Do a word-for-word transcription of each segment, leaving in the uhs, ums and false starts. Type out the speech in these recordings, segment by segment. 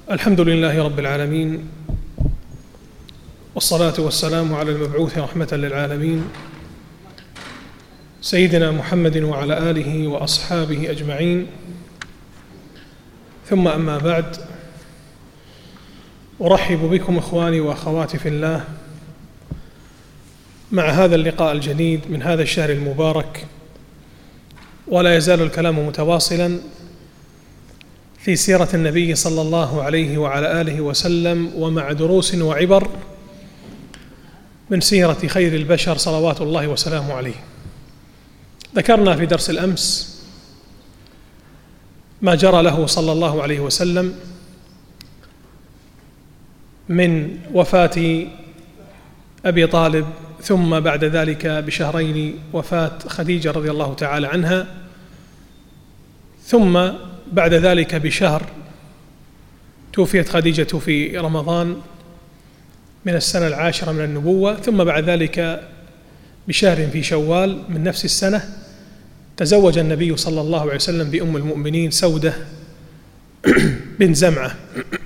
الحمد لله رب العالمين، والصلاة والسلام على المبعوث رحمة للعالمين سيدنا محمد وعلى آله وأصحابه أجمعين. ثم أما بعد، أرحب بكم إخواني وأخواتي في الله مع هذا اللقاء الجديد من هذا الشهر المبارك، ولا يزال الكلام متواصلا في سيرة النبي صلى الله عليه وعلى آله وسلم، ومع دروس وعبر من سيرة خير البشر صلوات الله وسلامه عليه. ذكرنا في درس الأمس ما جرى له صلى الله عليه وسلم من وفاة أبي طالب، ثم بعد ذلك بشهرين وفاة خديجة رضي الله تعالى عنها، ثم بعد ذلك بشهر توفيت خديجة في رمضان من السنة العاشرة من النبوة، ثم بعد ذلك بشهر في شوال من نفس السنة تزوج النبي صلى الله عليه وسلم بأم المؤمنين سودة بن زمعة.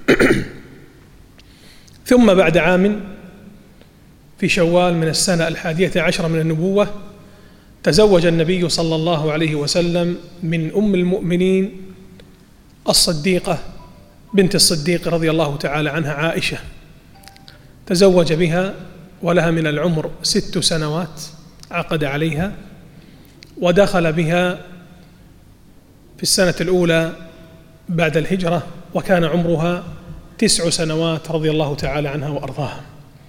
ثم بعد عام في شوال من السنة الحادية عشرة من النبوة تزوج النبي صلى الله عليه وسلم من أم المؤمنين الصديقة بنت الصديق رضي الله تعالى عنها عائشة. تزوج بها ولها من العمر ست سنوات، عقد عليها ودخل بها في السنة الأولى بعد الهجرة، وكان عمرها تسع سنوات رضي الله تعالى عنها وأرضاها.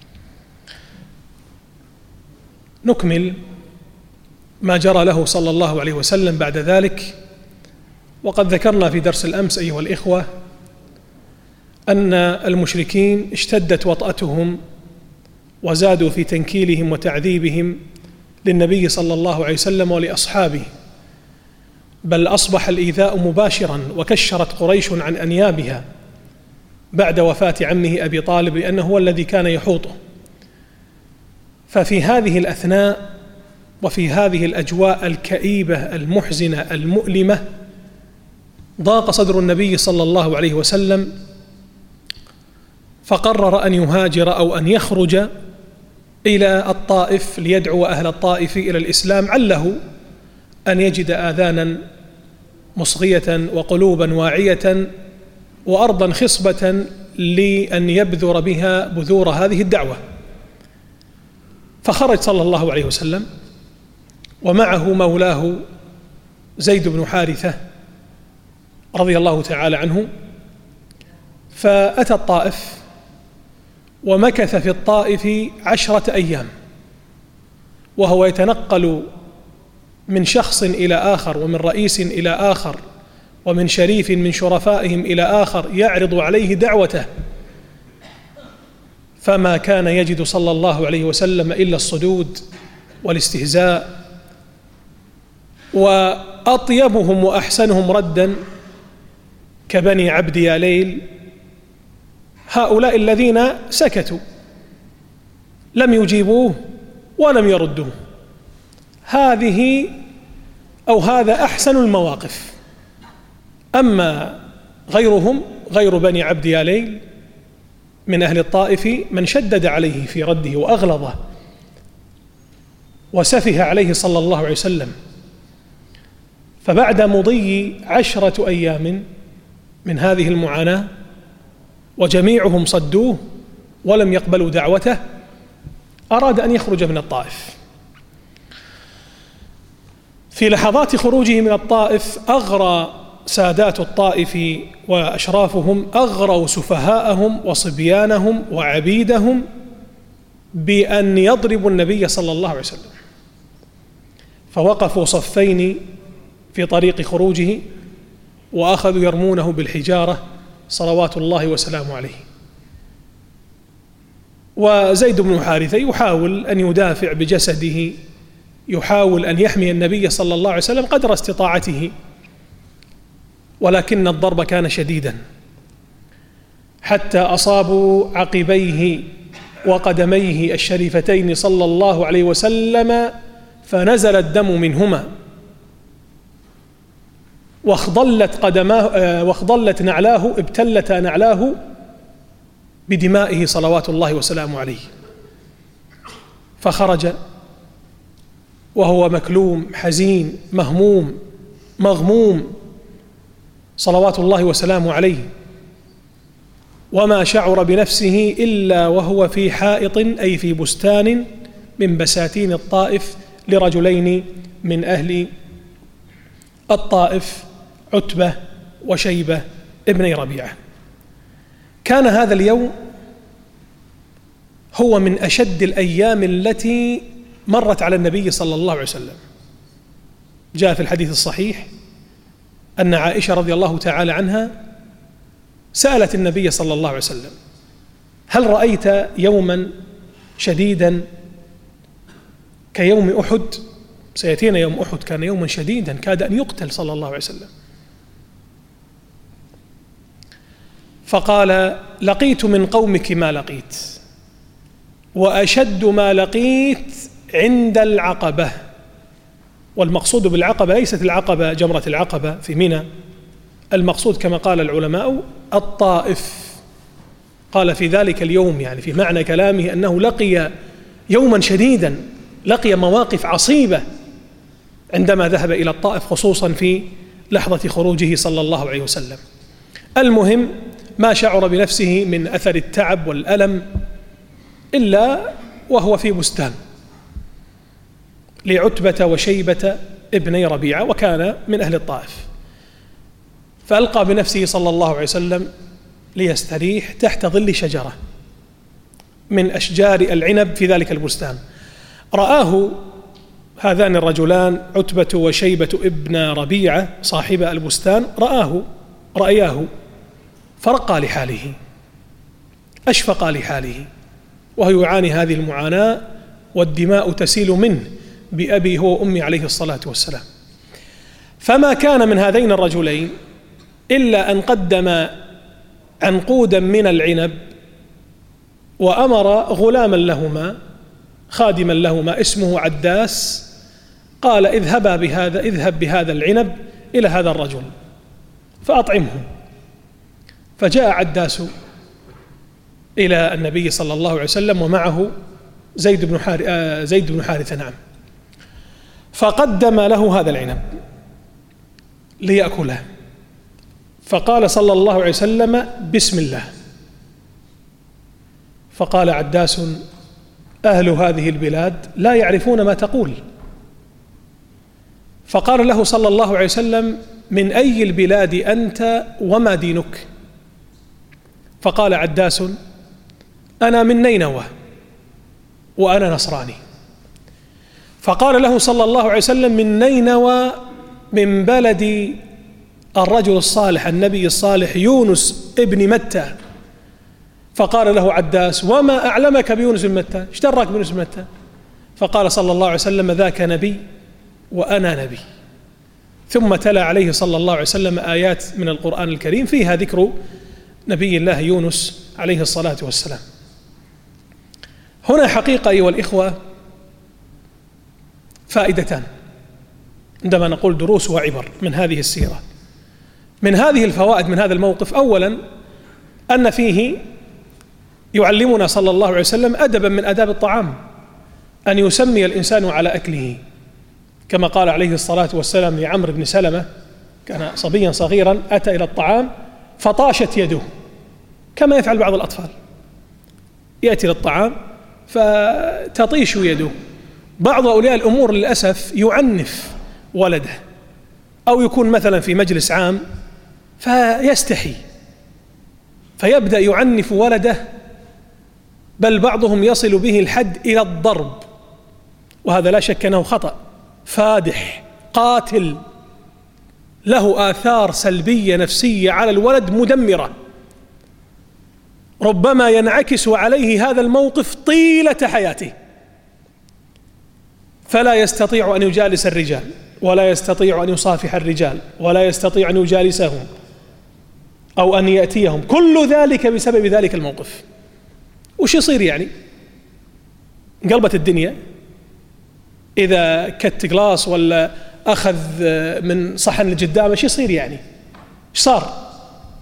نكمل ما جرى له صلى الله عليه وسلم بعد ذلك. وقد ذكرنا في درس الأمس أيها الإخوة أن المشركين اشتدت وطأتهم وزادوا في تنكيلهم وتعذيبهم للنبي صلى الله عليه وسلم ولأصحابه، بل أصبح الإيذاء مباشرا، وكشرت قريش عن أنيابها بعد وفاة عمه أبي طالب لأنه هو الذي كان يحوطه. ففي هذه الأثناء وفي هذه الأجواء الكئيبة المحزنة المؤلمة ضاق صدر النبي صلى الله عليه وسلم، فقرر أن يهاجر أو أن يخرج إلى الطائف ليدعو أهل الطائف إلى الإسلام، عله أن يجد آذانا مصغية وقلوبا واعية وأرضا خصبة لأن يبذر بها بذور هذه الدعوة. فخرج صلى الله عليه وسلم ومعه مولاه زيد بن حارثة رضي الله تعالى عنه، فأتى الطائف ومكث في الطائف عشرة أيام، وهو يتنقل من شخص إلى آخر، ومن رئيس إلى آخر، ومن شريف من شرفائهم إلى آخر يعرض عليه دعوته، فما كان يجد صلى الله عليه وسلم إلا الصدود والاستهزاء. وأطيبهم وأحسنهم ردا كبني عبد يا ليل هؤلاء الذين سكتوا، لم يجيبوه ولم يردوه. هذه أو هذا أحسن المواقف. أما غيرهم، غير بني عبد يا ليل من أهل الطائف، من شدد عليه في رده وأغلظه وسفه عليه صلى الله عليه وسلم. فبعد مضي عشرة أيام من هذه المعاناة وجميعهم صدوه ولم يقبلوا دعوته، أراد أن يخرج من الطائف. في لحظات خروجه من الطائف أغرى سادات الطائف وأشرافهم، أغروا سفهاءهم وصبيانهم وعبيدهم بأن يضربوا النبي صلى الله عليه وسلم، فوقفوا صفين في طريق خروجه وأخذوا يرمونه بالحجارة صلوات الله وسلامه عليه. وزيد بن حارثة يحاول أن يدافع بجسده، يحاول أن يحمي النبي صلى الله عليه وسلم قدر استطاعته، ولكن الضرب كان شديدا حتى أصابوا عقبيه وقدميه الشريفتين صلى الله عليه وسلم، فنزل الدم منهما. واخضلت قدماه واخضلت نعلاه ابتلتا نعلاه بدمائه صلوات الله وسلامه عليه، فخرج وهو مكلوم حزين مهموم مغموم صلوات الله وسلامه عليه، وما شعر بنفسه إلا وهو في حائط أي في بستان من بساتين الطائف لرجلين من أهل الطائف، عتبة وشيبة ابني ربيعة. كان هذا اليوم هو من أشد الأيام التي مرت على النبي صلى الله عليه وسلم. جاء في الحديث الصحيح أن عائشة رضي الله تعالى عنها سألت النبي صلى الله عليه وسلم: هل رأيت يوما شديدا كيوم أحد؟ سيأتينا يوم أحد، كان يوما شديدا كاد أن يقتل صلى الله عليه وسلم. فقال: لقيت من قومك ما لقيت، وأشد ما لقيت عند العقبة. والمقصود بالعقبة ليست العقبة جمرة العقبة في منى، المقصود كما قال العلماء الطائف. قال في ذلك اليوم، يعني في معنى كلامه أنه لقي يوما شديدا، لقي مواقف عصيبة عندما ذهب إلى الطائف، خصوصا في لحظة خروجه صلى الله عليه وسلم. المهم ما شعر بنفسه من أثر التعب والألم إلا وهو في بستان لعتبة وشيبة ابني ربيعة، وكان من أهل الطائف، فألقى بنفسه صلى الله عليه وسلم ليستريح تحت ظل شجرة من أشجار العنب في ذلك البستان. رآه هذان الرجلان عتبة وشيبة ابن ربيعة صاحب البستان، رآه رأياه فرقى لحاله، أشفق لحاله، وهو يعاني هذه المعاناة والدماء تسيل منه بأبي هو وأمي عليه الصلاة والسلام. فما كان من هذين الرجلين إلا أن قدم عنقودا من العنب، وأمر غلاما لهما خادما لهما اسمه عداس، قال: اذهبا بهذا اذهب بهذا العنب إلى هذا الرجل فأطعمه. فجاء عداس إلى النبي صلى الله عليه وسلم ومعه زيد بن حارثة زيد بن حارثة نعم، فقدم له هذا العنب ليأكله، فقال صلى الله عليه وسلم: بسم الله. فقال عداس: أهل هذه البلاد لا يعرفون ما تقول. فقال له صلى الله عليه وسلم: من أي البلاد أنت وما دينك؟ فقال عداس: أنا من نينوى وأنا نصراني. فقال له صلى الله عليه وسلم: من نينوى، من بلد الرجل الصالح النبي الصالح يونس ابن متى. فقال له عداس: وما أعلمك بيونس بن متى؟ ايش دراك بيونس بن متى؟ فقال صلى الله عليه وسلم: ذاك نبي وأنا نبي. ثم تلا عليه صلى الله عليه وسلم آيات من القرآن الكريم فيها ذكر نبي الله يونس عليه الصلاة والسلام. هنا حقيقة أيها الإخوة فائدتان عندما نقول دروس وعبر من هذه السيرة. من هذه الفوائد من هذا الموقف، أولا أن فيه يعلمنا صلى الله عليه وسلم أدبا من آداب الطعام، أن يسمي الإنسان على أكله، كما قال عليه الصلاة والسلام لعمرو بن سلمة، كان صبيا صغيرا أتى إلى الطعام فطاشت يده، كما يفعل بعض الأطفال، يأتي للطعام فتطيش يده. بعض أولياء الأمور للأسف يعنف ولده، أو يكون مثلا في مجلس عام فيستحي فيبدأ يعنف ولده، بل بعضهم يصل به الحد إلى الضرب، وهذا لا شك أنه خطأ فادح قاتل، له آثار سلبية نفسية على الولد مدمرة، ربما ينعكس عليه هذا الموقف طيلة حياته، فلا يستطيع أن يجالس الرجال، ولا يستطيع أن يصافح الرجال، ولا يستطيع أن يجالسهم أو أن يأتيهم، كل ذلك بسبب ذلك الموقف. وش يصير يعني؟ انقلبت الدنيا، إذا كت جلاس ولا أخذ من صحن الجدامة ايش يصير يعني؟ ايش صار؟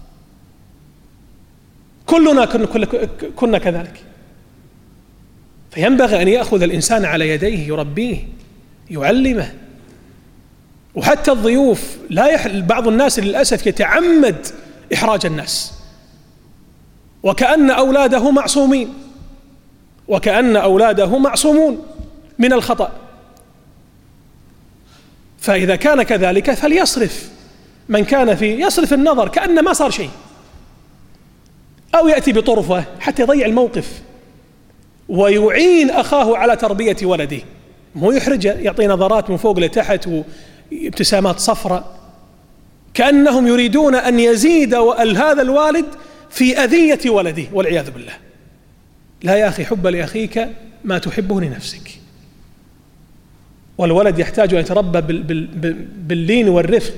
كلنا كنا كذلك. فينبغي أن يأخذ الإنسان على يديه، يربيه، يعلمه. وحتى الضيوف لا يحل، بعض الناس للأسف يتعمد إحراج الناس وكأن أولاده معصومين، وكأن أولاده معصومون من الخطأ. فإذا كان كذلك فليصرف، من كان فيه يصرف النظر كأن ما صار شيء، أو يأتي بطرفة حتى يضيع الموقف ويعين أخاه على تربية ولده، مو يحرجه، يعطي نظرات من فوق لتحت وابتسامات صفراء كأنهم يريدون أن يزيد هذا الوالد في أذية ولده والعياذ بالله. لا يا أخي، حب لأخيك ما تحبه لنفسك. والولد يحتاج أن يتربى باللين والرفق.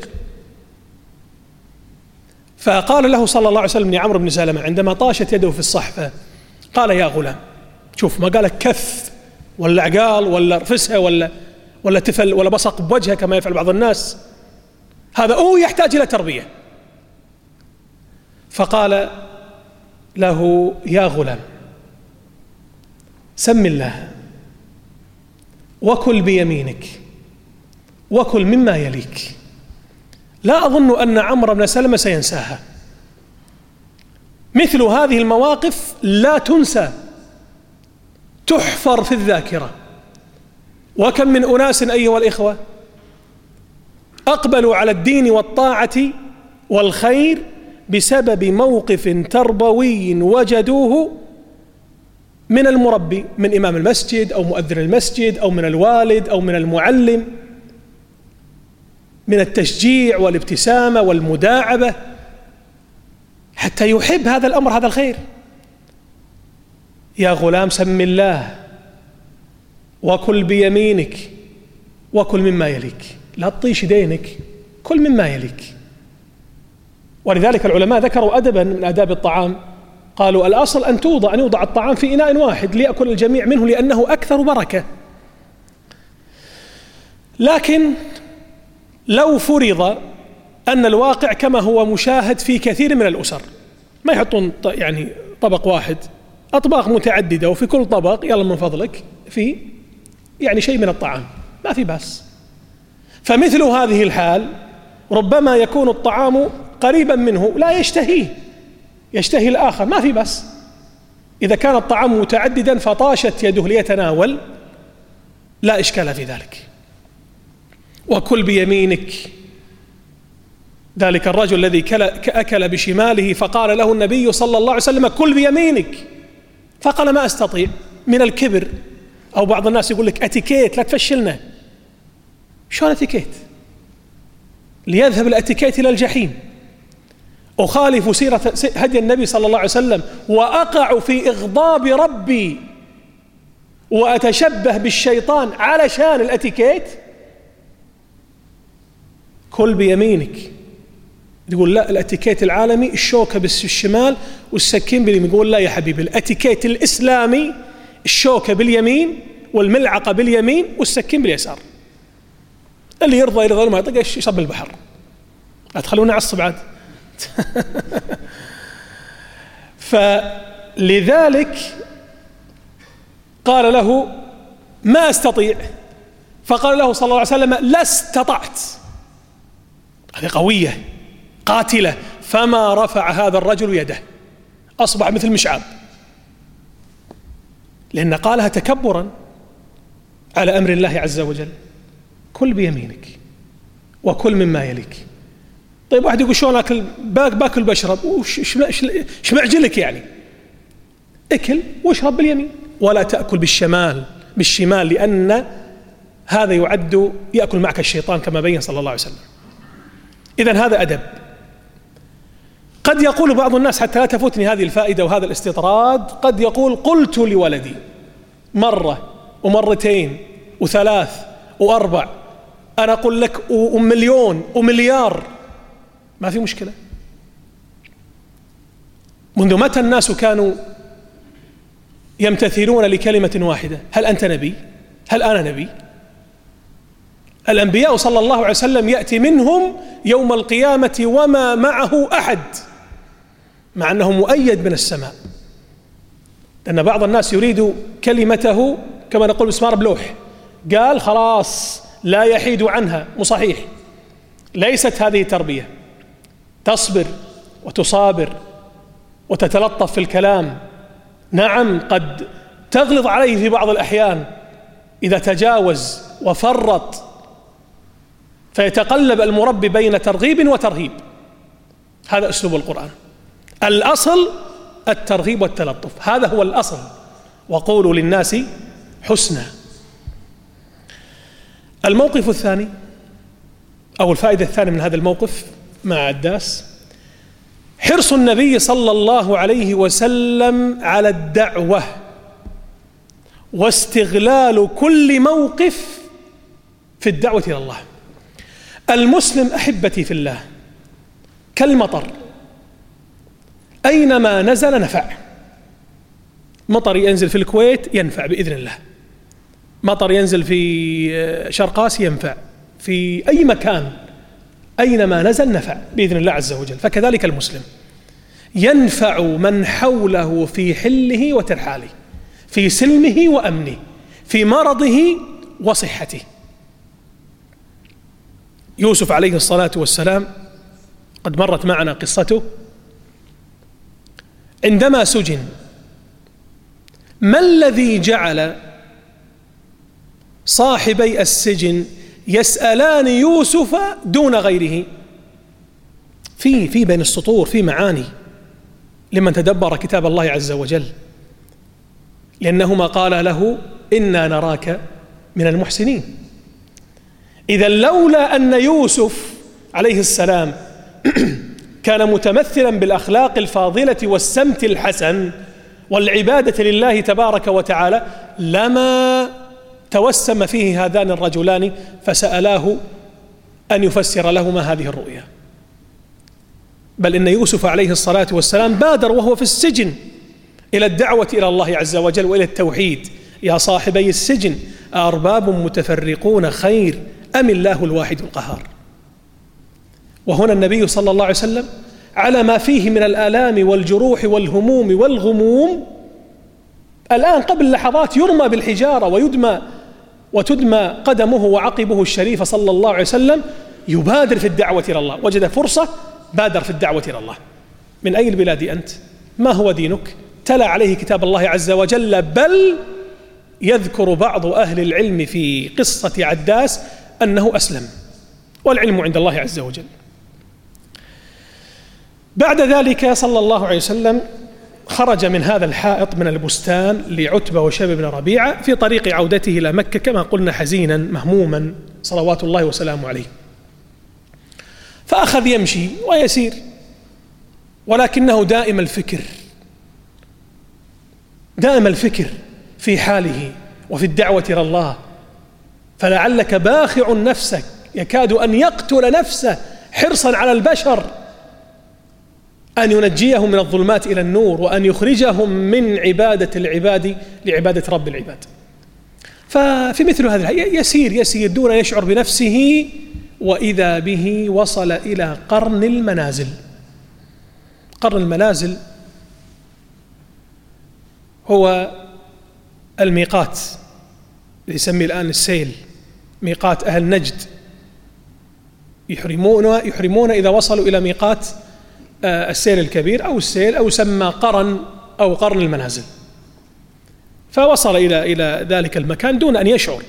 فقال له صلى الله عليه وسلم لعمرو بن سلمة عندما طاشت يده في الصحفة، قال يا غلام، شوف ما قال كف ولا عقال ولا رفسها ولا ولا تفل ولا بصق بوجهه كما يفعل بعض الناس، هذا هو يحتاج إلى تربية. فقال له يا غلام سم الله وكل بيمينك وكل مما يليك. لا أظن أن عمرو بن سلمة سينساها. مثل هذه المواقف لا تنسى، تحفر في الذاكرة. وكم من أناس أيها الإخوة أقبلوا على الدين والطاعة والخير بسبب موقف تربوي وجدوه من المربي، من إمام المسجد أو مؤذن المسجد أو من الوالد أو من المعلم، من التشجيع والابتسامة والمداعبة حتى يحب هذا الأمر، هذا الخير. يا غلام سم الله وكل بيمينك وكل مما يليك. لا تطيش دينك، كل مما يليك. ولذلك العلماء ذكروا أدبا من آداب الطعام، قالوا الأصل أن توضع أن يوضع الطعام في إناء واحد ليأكل الجميع منه لأنه أكثر بركة. لكن لو فرض أن الواقع كما هو مشاهد في كثير من الأسر، ما يحطون يعني طبق واحد، أطباق متعددة، وفي كل طبق يلا من فضلك في يعني شيء من الطعام، ما في بأس. فمثل هذه الحال ربما يكون الطعام قريبا منه لا يشتهيه، يشتهي الآخر، ما في بأس. إذا كان الطعام متعددا فطاشت يده ليتناول لا إشكال في ذلك. وكل بيمينك، ذلك الرجل الذي أكل بشماله فقال له النبي صلى الله عليه وسلم كل بيمينك، فقال ما أستطيع من الكبر. أو بعض الناس يقول لك أتيكيت لا تفشلنا. شلون أتيكيت؟ ليذهب الأتيكيت إلى الجحيم. أخالف سيرة هدي النبي صلى الله عليه وسلم وأقع في إغضاب ربي وأتشبه بالشيطان علشان الأتيكيت؟ كل بيمينك. يقول لا الأتيكيت العالمي الشوكة بالشمال والسكين باليمين. يقول لا يا حبيبي، الأتيكيت الإسلامي الشوكة باليمين والملعقة باليمين والسكين باليسار. اللي يرضى يرضى، ما يطق يشرب البحر، لا تخلونا عصب عاد. فلذلك قال له ما أستطيع، فقال له صلى الله عليه وسلم لا استطعت. هذه قوية قاتلة. فما رفع هذا الرجل يده، أصبح مثل مشعب، لأن قالها تكبرا على أمر الله عز وجل. كل بيمينك وكل مما يليك. طيب واحد يقول شلون أكل؟ باكل بشرب، وش معجلك يعني؟ اكل واشرب باليمين ولا تأكل بالشمال بالشمال، لأن هذا يعد يأكل معك الشيطان كما بين صلى الله عليه وسلم. إذن هذا أدب. قد يقول بعض الناس، حتى لا تفوتني هذه الفائدة وهذا الاستطراد، قد يقول قلت لولدي مرة ومرتين وثلاث وأربع، أنا أقول لك ومليون ومليار، ما في مشكلة. منذ متى الناس كانوا يمتثلون لكلمة واحدة؟ هل أنت نبي؟ هل أنا نبي؟ الأنبياء صلى الله عليه وسلم يأتي منهم يوم القيامة وما معه أحد، مع أنه مؤيد من السماء، لأن بعض الناس يريد كلمته كما نقول مسمار بلوح، قال خلاص لا يحيد عنها. مصحيح، ليست هذه تربية. تصبر وتصابر وتتلطف في الكلام، نعم قد تغلظ عليه في بعض الأحيان إذا تجاوز وفرط، فيتقلب المربي بين ترغيب وترهيب. هذا أسلوب القرآن، الأصل الترغيب والتلطف، هذا هو الأصل. وقولوا للناس حسنا. الموقف الثاني أو الفائدة الثانية من هذا الموقف مع عداس، حرص النبي صلى الله عليه وسلم على الدعوة واستغلال كل موقف في الدعوة إلى الله. المسلم أحبتي في الله كالمطر، أينما نزل نفع. مطر ينزل في الكويت ينفع بإذن الله، مطر ينزل في شرق آسيا ينفع، في أي مكان أينما نزل نفع بإذن الله عز وجل. فكذلك المسلم ينفع من حوله في حله وترحاله، في سلمه وأمنه، في مرضه وصحته. يوسف عليه الصلاة والسلام قد مرت معنا قصته عندما سجن. ما الذي جعل صاحبي السجن يسألان يوسف دون غيره؟ في في بين السطور في معاني لمن تدبر كتاب الله عز وجل، لأنهما قال له إنا نراك من المحسنين. إذا لولا أن يوسف عليه السلام كان متمثلا بالأخلاق الفاضلة والسمت الحسن والعبادة لله تبارك وتعالى لما توسم فيه هذان الرجلان فسألاه أن يفسر لهما هذه الرؤيا. بل إن يوسف عليه الصلاة والسلام بادر وهو في السجن إلى الدعوة إلى الله عز وجل وإلى التوحيد. يا صاحبي السجن أأرباب متفرقون خير أم الله الواحد القهار. وهنا النبي صلى الله عليه وسلم على ما فيه من الآلام والجروح والهموم والغموم، الآن قبل لحظات يرمى بالحجارة ويدمى وتدمى قدمه وعقبه الشريف صلى الله عليه وسلم، يبادر في الدعوة إلى الله. وجد فرصة بادر في الدعوة إلى الله. من أي البلاد أنت؟ ما هو دينك؟ تلا عليه كتاب الله عز وجل. بل يذكر بعض أهل العلم في قصة عداس أنه أسلم، والعلم عند الله عز وجل. بعد ذلك صلى الله عليه وسلم خرج من هذا الحائط من البستان لعتبة وشيبة بن ربيعة في طريق عودته إلى مكة كما قلنا حزينا مهموما صلوات الله وسلامه عليه. فأخذ يمشي ويسير، ولكنه دائم الفكر دائم الفكر في حاله وفي الدعوة إلى الله. فلعلك باخع نفسك، يكاد أن يقتل نفسه حرصا على البشر أن ينجيهم من الظلمات إلى النور وأن يخرجهم من عبادة العباد لعبادة رب العباد. ففي مثل هذا يسير يسير دون يشعر بنفسه، وإذا به وصل إلى قرن المنازل. قرن المنازل هو الميقات اللي يسميه الآن السيل، ميقات أهل نجد. يحرمون يحرمون إذا وصلوا إلى ميقات السيل الكبير أو السيل أو سمى قرن أو قرن المنازل. فوصل إلى إلى ذلك المكان دون أن يشعر،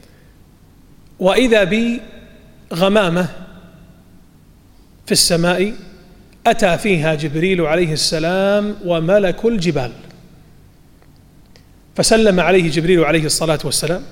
وإذا بغمامة في السماء أتى فيها جبريل عليه السلام وملك الجبال. فسلم عليه جبريل عليه الصلاة والسلام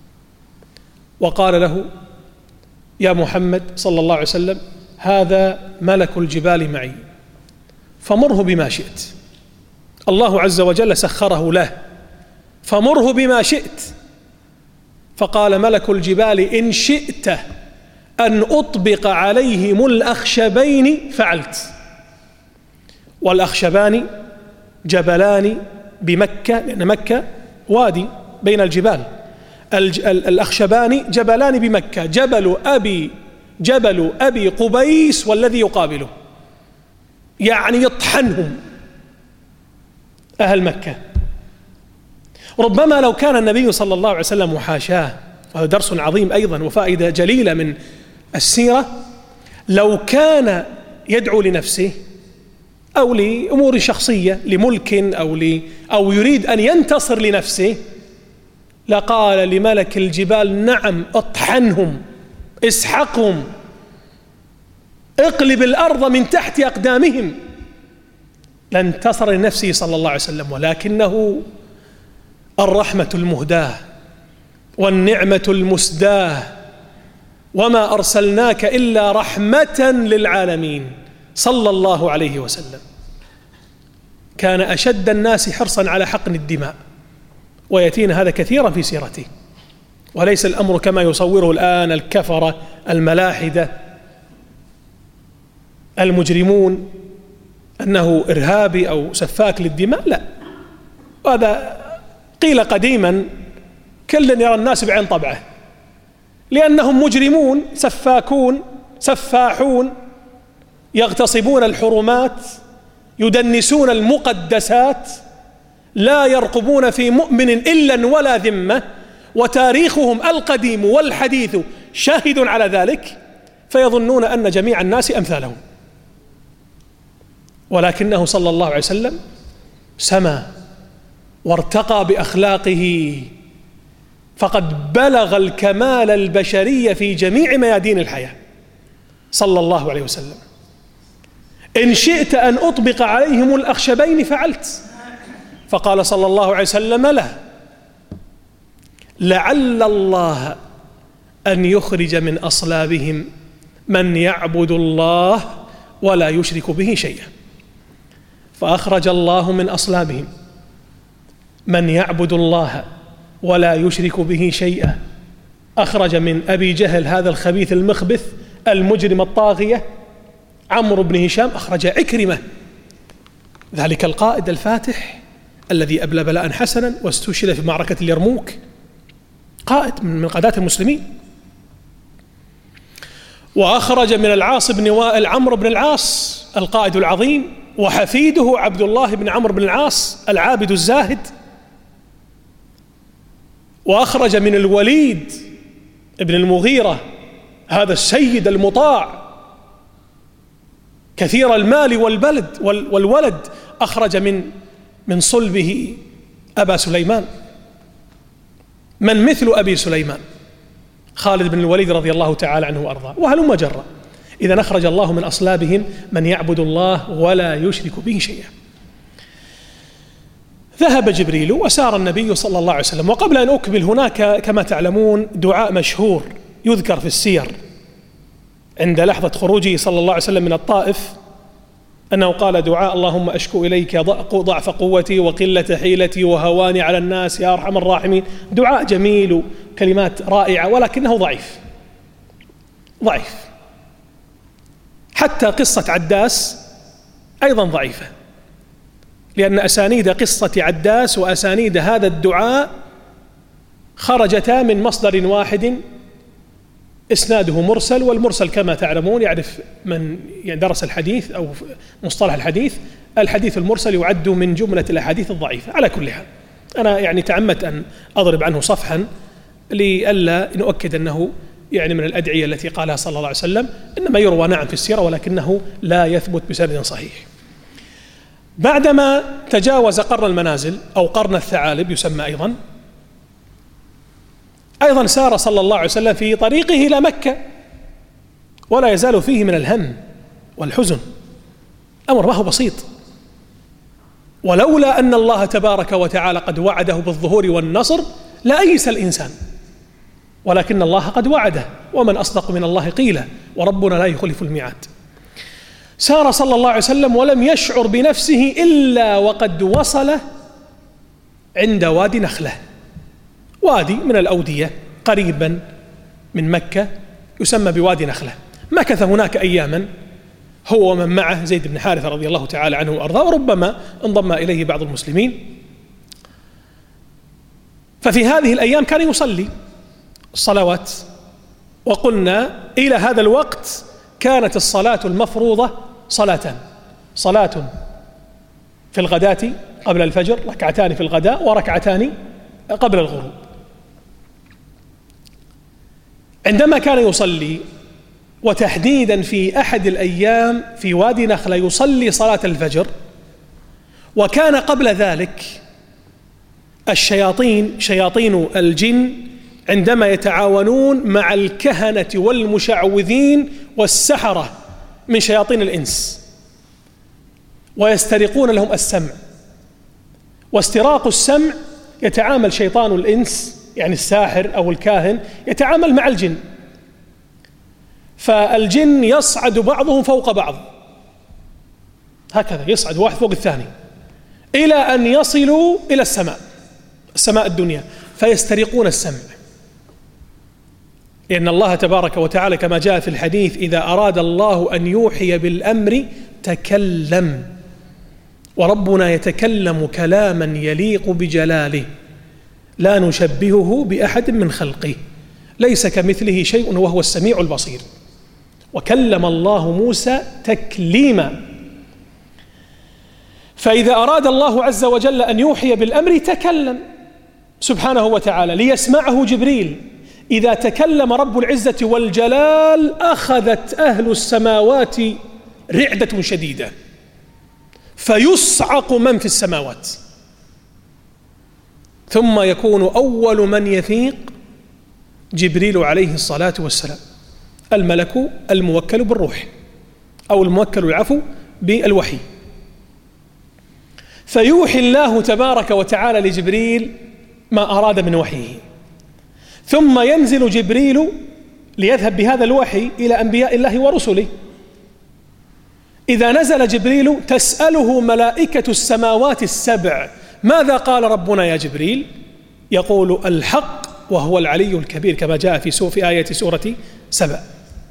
وقال له: يا محمد صلى الله عليه وسلم، هذا ملك الجبال معي فمره بما شئت. الله عز وجل سخره له، فمره بما شئت. فقال ملك الجبال: إن شئت أن أطبق عليهم الأخشبين فعلت. والأخشبان جبلان بمكة، لأن مكة وادي بين الجبال. الأخشبان جبلان بمكة، جبل أبي جبل أبي قبيس والذي يقابله، يعني يطحنهم أهل مكة. ربما لو كان النبي صلى الله عليه وسلم وحاشاه، وهذا درس عظيم أيضا وفائدة جليلة من السيرة، لو كان يدعو لنفسه أو لأمور شخصية، لملك أو ل أو يريد أن ينتصر لنفسه، لقال لملك الجبال: نعم، اطحنهم، اسحقهم، اقلب الأرض من تحت أقدامهم، لانتصر لنفسه صلى الله عليه وسلم. ولكنه الرحمة المهداة والنعمة المسداة، وما أرسلناك إلا رحمة للعالمين صلى الله عليه وسلم. كان أشد الناس حرصا على حقن الدماء، ويأتينا هذا كثيرا في سيرته، وليس الأمر كما يصوره الآن الكفرة الملاحدة المجرمون أنه إرهابي أو سفاك للدماء، لا، هذا قيل قديما، كل يرى الناس بعين طبعه، لأنهم مجرمون سفاكون سفاحون، يغتصبون الحرمات، يدنسون المقدسات، لا يرقبون في مؤمن إلا ولا ذمة، وتاريخهم القديم والحديث شاهد على ذلك، فيظنون أن جميع الناس أمثالهم. ولكنه صلى الله عليه وسلم سما وارتقى بأخلاقه، فقد بلغ الكمال البشري في جميع ميادين الحياة صلى الله عليه وسلم. إن شئت أن أطبق عليهم الأخشبين فعلت، فقال صلى الله عليه وسلم: لا، لعل الله أن يخرج من أصلابهم من يعبد الله ولا يشرك به شيئا. فأخرج الله من أصلابهم من يعبد الله ولا يشرك به شيئا. أخرج من أبي جهل هذا الخبيث المخبث المجرم الطاغية عمرو بن هشام، أخرج عكرمة ذلك القائد الفاتح الذي أبلى بلاء حسنا واستشهد في معركة اليرموك، قائد من قادات المسلمين. وأخرج من العاص بن وائل عمرو بن العاص القائد العظيم، وحفيده عبد الله بن عمرو بن العاص العابد الزاهد. وأخرج من الوليد ابن المغيرة هذا السيد المطاع كثير المال والبلد والولد، أخرج من من صلبه أبا سليمان، من مثل أبي سليمان خالد بن الوليد رضي الله تعالى عنه وأرضاه، وهلم جرا. إذا أخرج الله من أصلابهم من يعبد الله ولا يشرك به شيئا. ذهب جبريل وسار النبي صلى الله عليه وسلم. وقبل أن أكمل، هناك كما تعلمون دعاء مشهور يذكر في السير عند لحظة خروجه صلى الله عليه وسلم من الطائف، أنه قال دعاء: اللهم أشكو إليك ضعف قوتي وقلة حيلتي وهواني على الناس يا أرحم الراحمين. دعاء جميل وكلمات رائعة، ولكنه ضعيف ضعيف حتى قصة عداس أيضا ضعيفة، لأن أسانيد قصة عداس وأسانيد هذا الدعاء خرجتا من مصدر واحد إسناده مرسل، والمرسل كما تعلمون يعرف من درس الحديث أو مصطلح الحديث، الحديث المرسل يعد من جملة الأحاديث الضعيفة. على كل حال، أنا يعني تعمدت أن أضرب عنه صفحا لئلا نؤكد أنه يعني من الأدعية التي قالها صلى الله عليه وسلم، إنما يروى نعم في السيرة ولكنه لا يثبت بسند صحيح. بعدما تجاوز قرن المنازل أو قرن الثعالب يسمى أيضا أيضا سار صلى الله عليه وسلم في طريقه إلى مكة، ولا يزال فيه من الهم والحزن، أمر ما هو بسيط. ولولا أن الله تبارك وتعالى قد وعده بالظهور والنصر لأيس الإنسان، ولكن الله قد وعده، ومن أصدق من الله قيلا، وربنا لا يخلف الميعاد. سار صلى الله عليه وسلم ولم يشعر بنفسه إلا وقد وصل عند وادي نخلة، وادي من الأودية قريبا من مكة يسمى بوادي نخلة. مكث هناك أياما هو ومن معه زيد بن حارثة رضي الله تعالى عنه وأرضاه، وربما انضم إليه بعض المسلمين. ففي هذه الأيام كان يصلي الصلوات، وقلنا إلى هذا الوقت كانت الصلاة المفروضة صلاتان: صلاة في الغداة قبل الفجر، ركعتان في الغداء وركعتان قبل الغروب. عندما كان يصلي، وتحديدا في أحد الأيام في وادي نخلة يصلي صلاة الفجر، وكان قبل ذلك الشياطين شياطين الجن عندما يتعاونون مع الكهنة والمشعوذين والسحرة من شياطين الإنس ويسترقون لهم السمع، واستراق السمع يتعامل شيطان الإنس يعني الساحر أو الكاهن يتعامل مع الجن، فالجن يصعد بعضهم فوق بعض هكذا، يصعد واحد فوق الثاني إلى أن يصلوا إلى السماء السماء الدنيا فيسترقون السمع، لأن الله تبارك وتعالى كما جاء في الحديث: إذا أراد الله أن يوحي بالأمر تكلم، وربنا يتكلم كلاما يليق بجلاله لا نشبهه بأحد من خلقه، ليس كمثله شيء وهو السميع البصير. وكلم الله موسى تكليما. فإذا أراد الله عز وجل أن يوحي بالأمر تكلم سبحانه وتعالى ليسمعه جبريل. إذا تكلم رب العزة والجلال أخذت أهل السماوات رعدة شديدة فيصعق من في السماوات، ثم يكون أول من يفيق جبريل عليه الصلاة والسلام، الملك الموكل بالروح أو الموكل العفو بالوحي، فيوحي الله تبارك وتعالى لجبريل ما أراد من وحيه، ثم ينزل جبريل ليذهب بهذا الوحي إلى أنبياء الله ورسله. إذا نزل جبريل تسأله ملائكة السماوات السبع: ماذا قال ربنا يا جبريل؟ يقول: الحق وهو العلي الكبير، كما جاء في سورة في آية سورة سبع.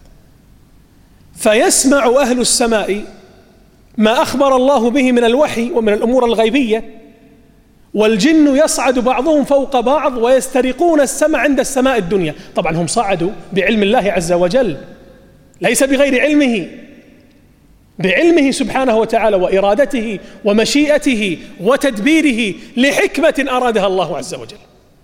فيسمع أهل السماء ما أخبر الله به من الوحي ومن الأمور الغيبية، والجن يصعد بعضهم فوق بعض ويسترقون السمع عند السماء الدنيا. طبعا هم صعدوا بعلم الله عز وجل، ليس بغير علمه، بعلمه سبحانه وتعالى وإرادته ومشيئته وتدبيره لحكمة أرادها الله عز وجل،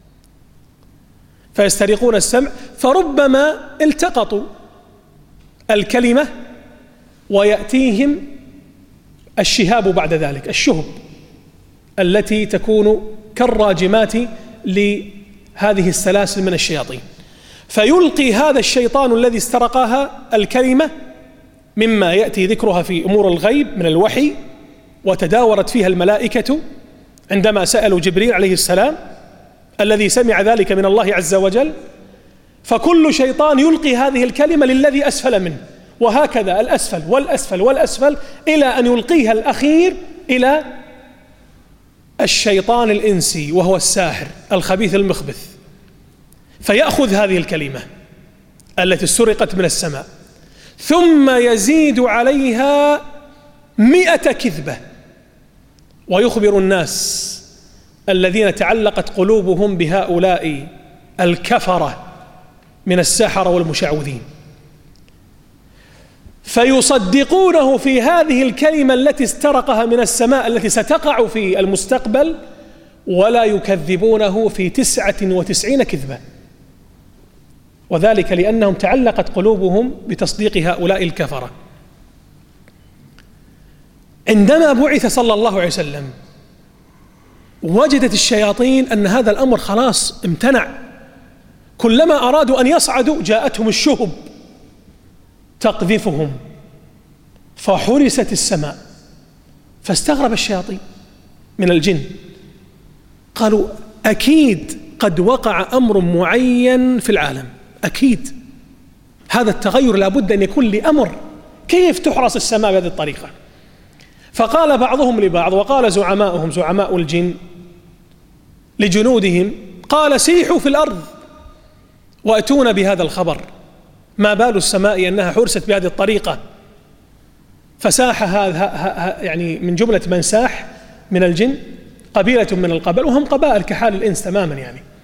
فيسترقون السمع، فربما التقطوا الكلمة ويأتيهم الشهاب بعد ذلك، الشهب التي تكون كالراجمات لهذه السلاسل من الشياطين، فيلقي هذا الشيطان الذي استرقها الكلمة مما يأتي ذكرها في أمور الغيب من الوحي، وتداورت فيها الملائكة عندما سألوا جبريل عليه السلام الذي سمع ذلك من الله عز وجل، فكل شيطان يلقي هذه الكلمة للذي أسفل منه، وهكذا الأسفل والأسفل والأسفل إلى أن يلقيها الأخير إلى الشيطان الإنسي وهو الساحر الخبيث المخبث، فيأخذ هذه الكلمة التي سرقت من السماء ثم يزيد عليها مئة كذبة، ويخبر الناس الذين تعلقت قلوبهم بهؤلاء الكفرة من السحرة والمشعوذين، فيصدقونه في هذه الكلمة التي استرقها من السماء التي ستقع في المستقبل، ولا يكذبونه في تسعة وتسعين كذبة، وذلك لأنهم تعلقت قلوبهم بتصديق هؤلاء الكفرة. عندما بعث صلى الله عليه وسلم وجدت الشياطين أن هذا الأمر خلاص امتنع، كلما أرادوا أن يصعدوا جاءتهم الشهب تقذفهم، فحرست السماء، فاستغرب الشياطين من الجن، قالوا: أكيد قد وقع أمر معين في العالم، أكيد هذا التغير لابد أن يكون لأمر، كيف تحرس السماء بهذه الطريقة؟ فقال بعضهم لبعض، وقال زعماؤهم زعماء الجن لجنودهم، قال: سيحوا في الأرض وأتونا بهذا الخبر، ما بال السماء أنها حرست بهذه الطريقة؟ فساح هذا يعني من جملة من ساح من الجن قبيلة من القبائل، وهم قبائل كحال الإنس تماما، يعني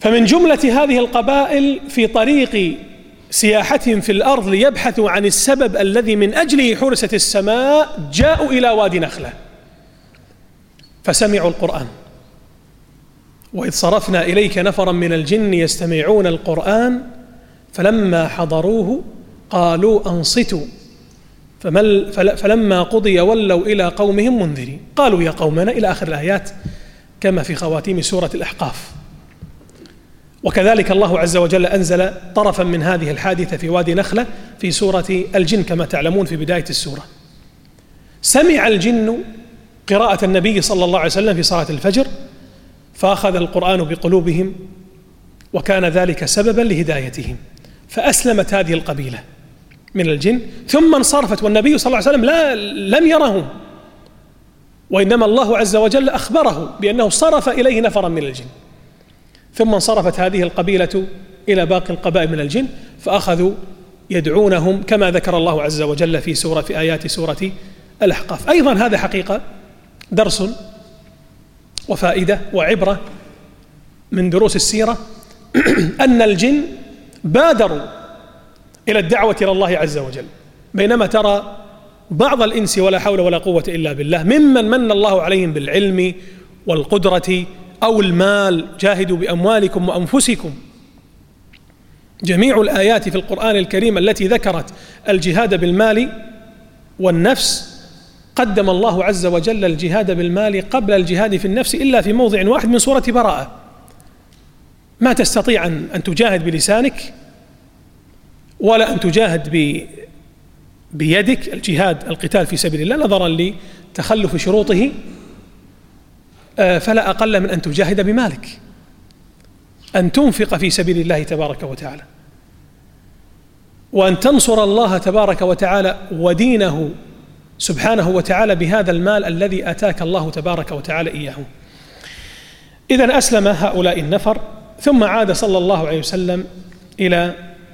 فمن جملة هذه القبائل في طريق سياحتهم في الأرض ليبحثوا عن السبب الذي من أجله حرست السماء جاءوا إلى وادي نخلة فسمعوا القرآن. وإذ صرفنا إليك نفرا من الجن يستمعون القرآن فلما حضروه قالوا أنصتوا فلما قضي ولوا إلى قومهم منذرين قالوا يا قومنا إلى آخر الآيات كما في خواتيم سورة الأحقاف. وكذلك الله عز وجل أنزل طرفا من هذه الحادثة في وادي نخلة في سورة الجن كما تعلمون في بداية السورة. سمع الجن قراءة النبي صلى الله عليه وسلم في صلاة الفجر فأخذ القرآن بقلوبهم وكان ذلك سببا لهدايتهم فأسلمت هذه القبيلة من الجن ثم انصرفت والنبي صلى الله عليه وسلم لا لم يرهم وإنما الله عز وجل أخبره بأنه صرف إليه نفرا من الجن. ثم انصرفت هذه القبيلة إلى باقي القبائل من الجن فأخذوا يدعونهم كما ذكر الله عز وجل في سورة في آيات سورة الأحقاف. أيضا هذا حقيقة درس وفائدة وعبرة من دروس السيرة أن الجن بادروا إلى الدعوة إلى الله عز وجل بينما ترى بعض الإنس ولا حول ولا قوة إلا بالله ممن من الله عليهم بالعلم والقدرة أو المال جاهدوا بأموالكم وأنفسكم. جميع الآيات في القرآن الكريم التي ذكرت الجهاد بالمال والنفس قدم الله عز وجل الجهاد بالمال قبل الجهاد في النفس إلا في موضع واحد من سورة براءة. ما تستطيع أن تجاهد بلسانك ولا أن تجاهد بيدك الجهاد القتال في سبيل الله نظرا لتخلف شروطه فلا أقل من أن تجاهد بمالك أن تنفق في سبيل الله تبارك وتعالى وأن تنصر الله تبارك وتعالى ودينه سبحانه وتعالى بهذا المال الذي آتاك الله تبارك وتعالى إياه. إذن أسلم هؤلاء النفر ثم عاد صلى الله عليه وسلم إلى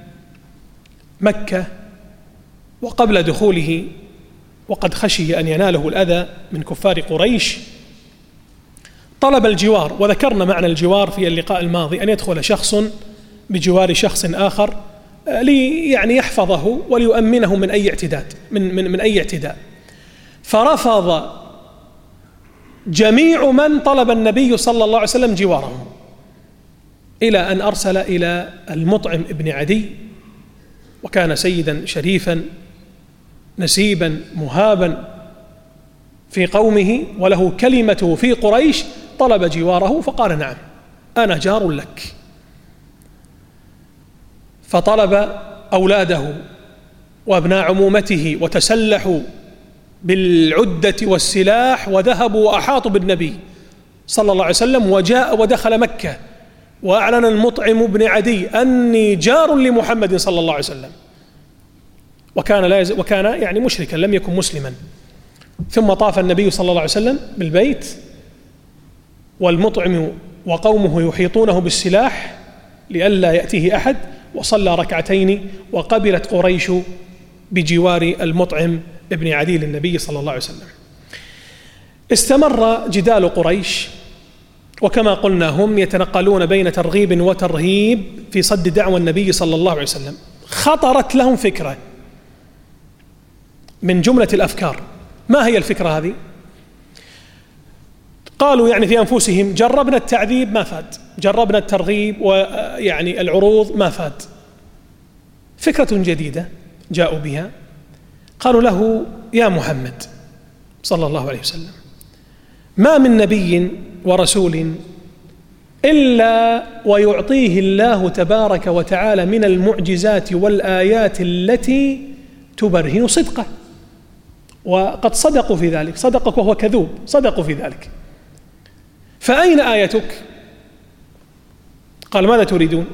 مكة وقبل دخوله وقد خشي أن يناله الأذى من كفار قريش طلب الجوار. وذكرنا معنى الجوار في اللقاء الماضي أن يدخل شخص بجوار شخص آخر لي يعني يحفظه وليؤمنه من أي اعتداء من, من, من أي اعتداء. فرفض جميع من طلب النبي صلى الله عليه وسلم جواره إلى أن أرسل إلى المطعم ابن عدي وكان سيدا شريفا نسيبا مهابا في قومه وله كلمته في قريش طلب جواره فقال نعم أنا جار لك. فطلب أولاده وابناء عمومته وتسلحوا بالعدة والسلاح وذهبوا وأحاطوا بالنبي صلى الله عليه وسلم وجاء ودخل مكة وأعلن المطعم بن عدي أني جار لمحمد صلى الله عليه وسلم وكان لا يز... وكان يعني مشركا لم يكن مسلما. ثم طاف النبي صلى الله عليه وسلم بالبيت والمطعم وقومه يحيطونه بالسلاح لئلا يأتيه أحد وصلى ركعتين وقبلت قريش بجوار المطعم ابن عدي للنبي صلى الله عليه وسلم. استمر جدال قريش وكما قلنا هم يتنقلون بين ترغيب وترهيب في صد دعوى النبي صلى الله عليه وسلم. خطرت لهم فكرة من جملة الأفكار. ما هي الفكرة هذه؟ قالوا يعني في أنفسهم جربنا التعذيب ما فاد جربنا الترغيب ويعني العروض ما فاد. فكرة جديدة جاءوا بها قالوا له يا محمد صلى الله عليه وسلم ما من نبي ورسول إلا ويعطيه الله تبارك وتعالى من المعجزات والآيات التي تبرهن صدقه وقد صدقوا في ذلك صدقك وهو كذوب صدقوا في ذلك فأين آيتك؟ قال ماذا تريدون؟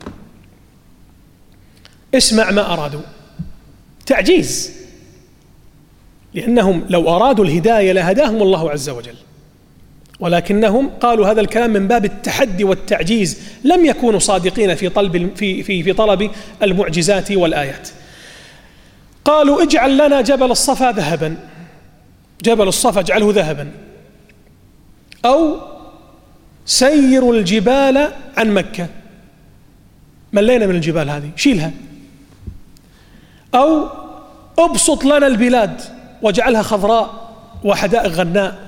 اسمع ما أرادوا تعجيز لأنهم لو أرادوا الهداية لهداهم الله عز وجل ولكنهم قالوا هذا الكلام من باب التحدي والتعجيز لم يكونوا صادقين في طلب في في في طلب المعجزات والآيات. قالوا اجعل لنا جبل الصفا ذهبا جبل الصفا اجعله ذهبا أو سيروا الجبال عن مكة، ملينا من الجبال هذه شيلها، أو ابسط لنا البلاد واجعلها خضراء وحدائق غناء،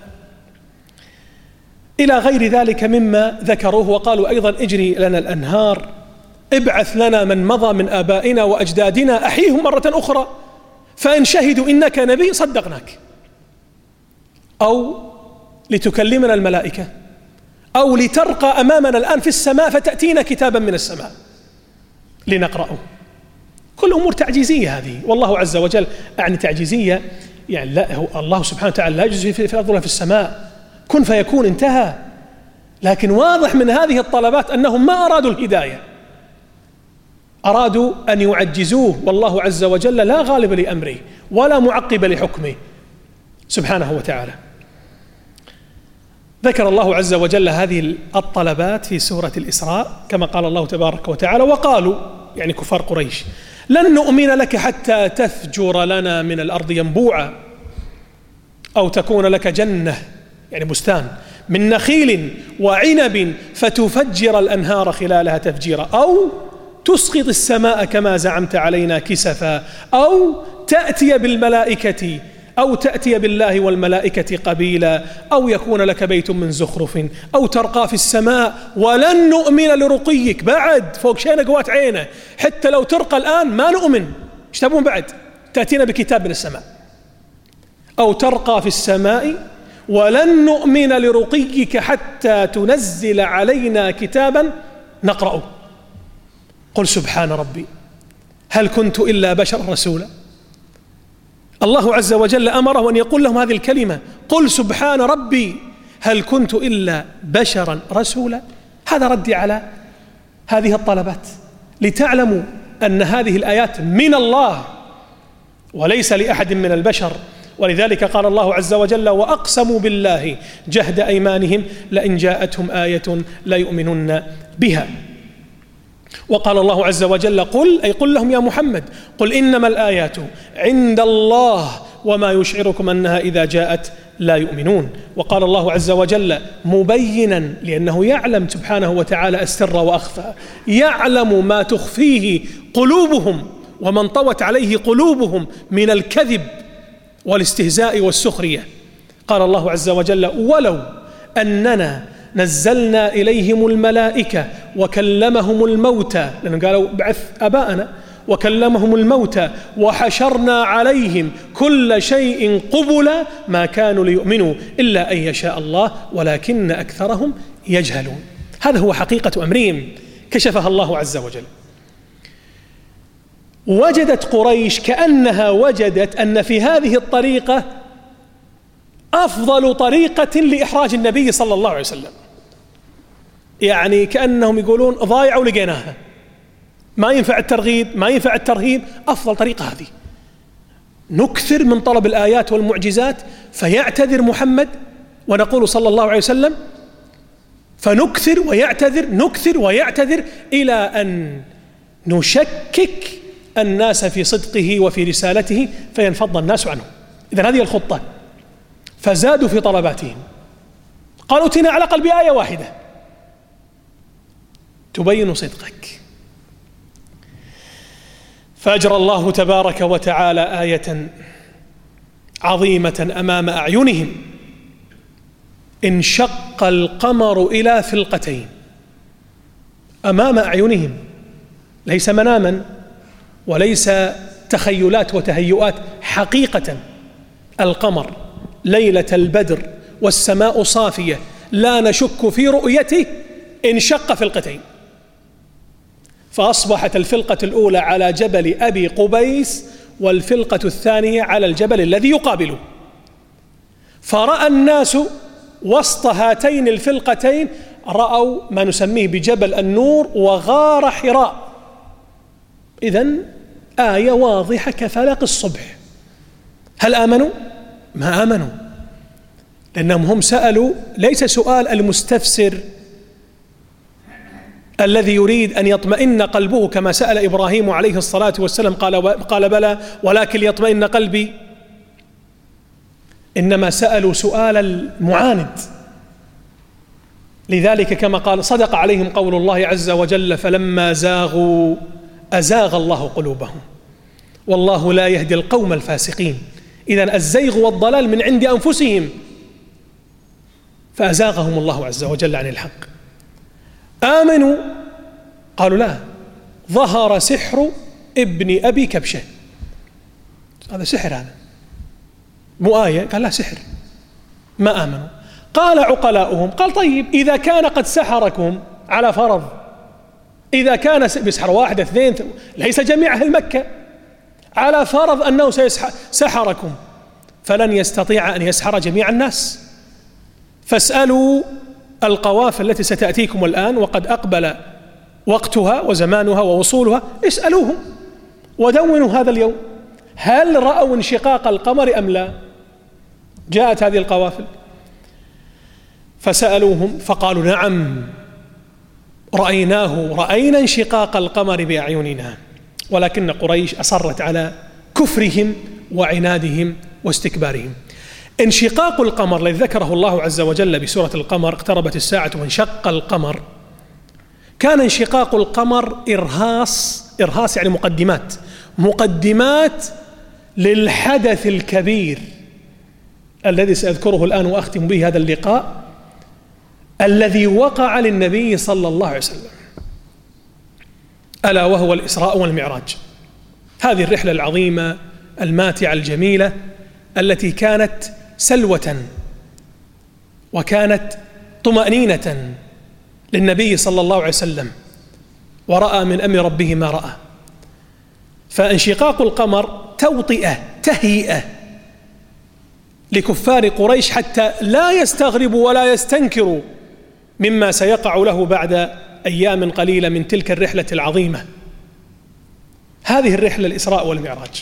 إلى غير ذلك مما ذكروه. وقالوا أيضا اجري لنا الأنهار، ابعث لنا من مضى من آبائنا وأجدادنا أحيهم مرة أخرى، فإن شهدوا إنك نبي صدقناك، أو لتكلمنا الملائكة، أو لترقى أمامنا الآن في السماء فتأتينا كتابا من السماء لنقرأه. كل أمور تعجيزية هذه، والله عز وجل يعني تعجيزية، يعني لا هو الله سبحانه وتعالى لا يجوز في الأرض ولا في السماء، كن فيكون انتهى. لكن واضح من هذه الطلبات أنهم ما أرادوا الهداية، أرادوا أن يعجزوه، والله عز وجل لا غالب لأمره ولا معقب لحكمه سبحانه وتعالى. ذكر الله عز وجل هذه الطلبات في سورة الإسراء كما قال الله تبارك وتعالى: وقالوا، يعني كفار قريش، لن نؤمن لك حتى تفجر لنا من الأرض ينبوعا، أو تكون لك جنة، يعني بستان، من نخيل وعنب فتفجر الأنهار خلالها تفجيرا، أو تسقط السماء كما زعمت علينا كسفا، أو تأتي بالملائكة أو تأتي بالله والملائكة قبيلا، أو يكون لك بيت من زخرف، أو ترقى في السماء ولن نؤمن لرقيك، بعد فوق شينا قوات عينه، حتى لو ترقى الآن ما نؤمن، ايش تبون بعد؟ تأتينا بكتاب من السماء، أو ترقى في السماء ولن نؤمن لرقيك حتى تنزل علينا كتابا نقرأه. قل سبحان ربي هل كنت إلا بشرا رسولا. الله عز وجل أمره أن يقول لهم هذه الكلمة: قل سبحان ربي هل كنت إلا بشرا رسولا. هذا ردي على هذه الطلبات، لتعلموا أن هذه الآيات من الله وليس لأحد من البشر. ولذلك قال الله عز وجل: وأقسموا بالله جهد أيمانهم لئن جاءتهم آية لا يؤمنون بها. وقال الله عز وجل: قل، أي قل لهم يا محمد، قل إنما الآيات عند الله وما يشعركم أنها إذا جاءت لا يؤمنون. وقال الله عز وجل مبينا، لأنه يعلم سبحانه وتعالى السر وأخفى، يعلم ما تخفيه قلوبهم وما انطوت عليه قلوبهم من الكذب والاستهزاء والسخرية. قال الله عز وجل: ولو أننا نزلنا إليهم الملائكة وكلمهم الموتى، لأنه قالوا بعث أباءنا، وكلمهم الموتى وحشرنا عليهم كل شيء قبلا ما كانوا ليؤمنوا إلا أن يشاء الله ولكن أكثرهم يجهلون. هذا هو حقيقة أمرهم كشفها الله عز وجل. وجدت قريش كأنها وجدت أن في هذه الطريقة أفضل طريقة لإحراج النبي صلى الله عليه وسلم، يعني كأنهم يقولون ضايعوا لقيناها، ما ينفع الترغيب، ما ينفع الترهيب، أفضل طريقة هذه، نكثر من طلب الآيات والمعجزات فيعتذر محمد ونقول صلى الله عليه وسلم، فنكثر ويعتذر، نكثر ويعتذر إلى أن نشكك الناس في صدقه وفي رسالته فينفض الناس عنه. إذن هذه الخطة. فزادوا في طلباتهم، قالوا ائتنا على قلب آية واحدة تبين صدقك. فأجرى الله تبارك وتعالى آية عظيمة أمام أعينهم: انشق القمر إلى فلقتين، أمام أعينهم، ليس مناما وليس تخيلات وتهيؤات، حقيقة القمر ليلة البدر والسماء صافية لا نشك في رؤيته انشق فلقتين، فأصبحت الفلقة الأولى على جبل أبي قبيس والفلقة الثانية على الجبل الذي يقابله، فرأى الناس وسط هاتين الفلقتين، رأوا ما نسميه بجبل النور وغار حراء. إذن آية واضحة كفلق الصبح. هل آمنوا؟ ما آمنوا، لأنهم هم سألوا ليس سؤال المستفسر الذي يريد أن يطمئن قلبه كما سأل إبراهيم عليه الصلاة والسلام، قال قال بلى ولكن ليطمئن قلبي، إنما سألوا سؤال المعاند، لذلك كما قال صدق عليهم قول الله عز وجل فلما زاغوا أزاغ الله قلوبهم والله لا يهدي القوم الفاسقين. إذن الزيغ والضلال من عند أنفسهم فأزاغهم الله عز وجل عن الحق. آمنوا قالوا لا، ظهر سحر ابن أبي كبشة، هذا سحر، هذا مو آية، قال لا سحر، ما آمنوا. قال عقلاؤهم قال طيب إذا كان قد سحركم على فرض، إذا كان بسحر واحد اثنين ليس جميع أهل مكة، على فرض أنه سحركم فلن يستطيع أن يسحر جميع الناس، فاسألوا القوافل التي ستأتيكم الآن وقد أقبل وقتها وزمانها ووصولها، اسألوهم ودونوا هذا اليوم هل رأوا انشقاق القمر أم لا؟ جاءت هذه القوافل فسألوهم فقالوا نعم رأيناه، رأينا انشقاق القمر بأعيننا، ولكن قريش أصرت على كفرهم وعنادهم واستكبارهم. انشقاق القمر الذي ذكره الله عز وجل بسورة القمر اقتربت الساعة وانشق القمر، كان انشقاق القمر إرهاص، إرهاص يعني مقدمات، مقدمات للحدث الكبير الذي سأذكره الآن وأختم به هذا اللقاء، الذي وقع للنبي صلى الله عليه وسلم، ألا وهو الإسراء والمعراج. هذه الرحلة العظيمة الماتعة الجميلة التي كانت سلوة وكانت طمأنينة للنبي صلى الله عليه وسلم، ورأى من أمر ربه ما رأى. فانشقاق القمر توطئة تهيئة لكفار قريش حتى لا يستغربوا ولا يستنكروا مما سيقع له بعد أيام قليلة من تلك الرحلة العظيمة. هذه الرحلة الإسراء والمعراج.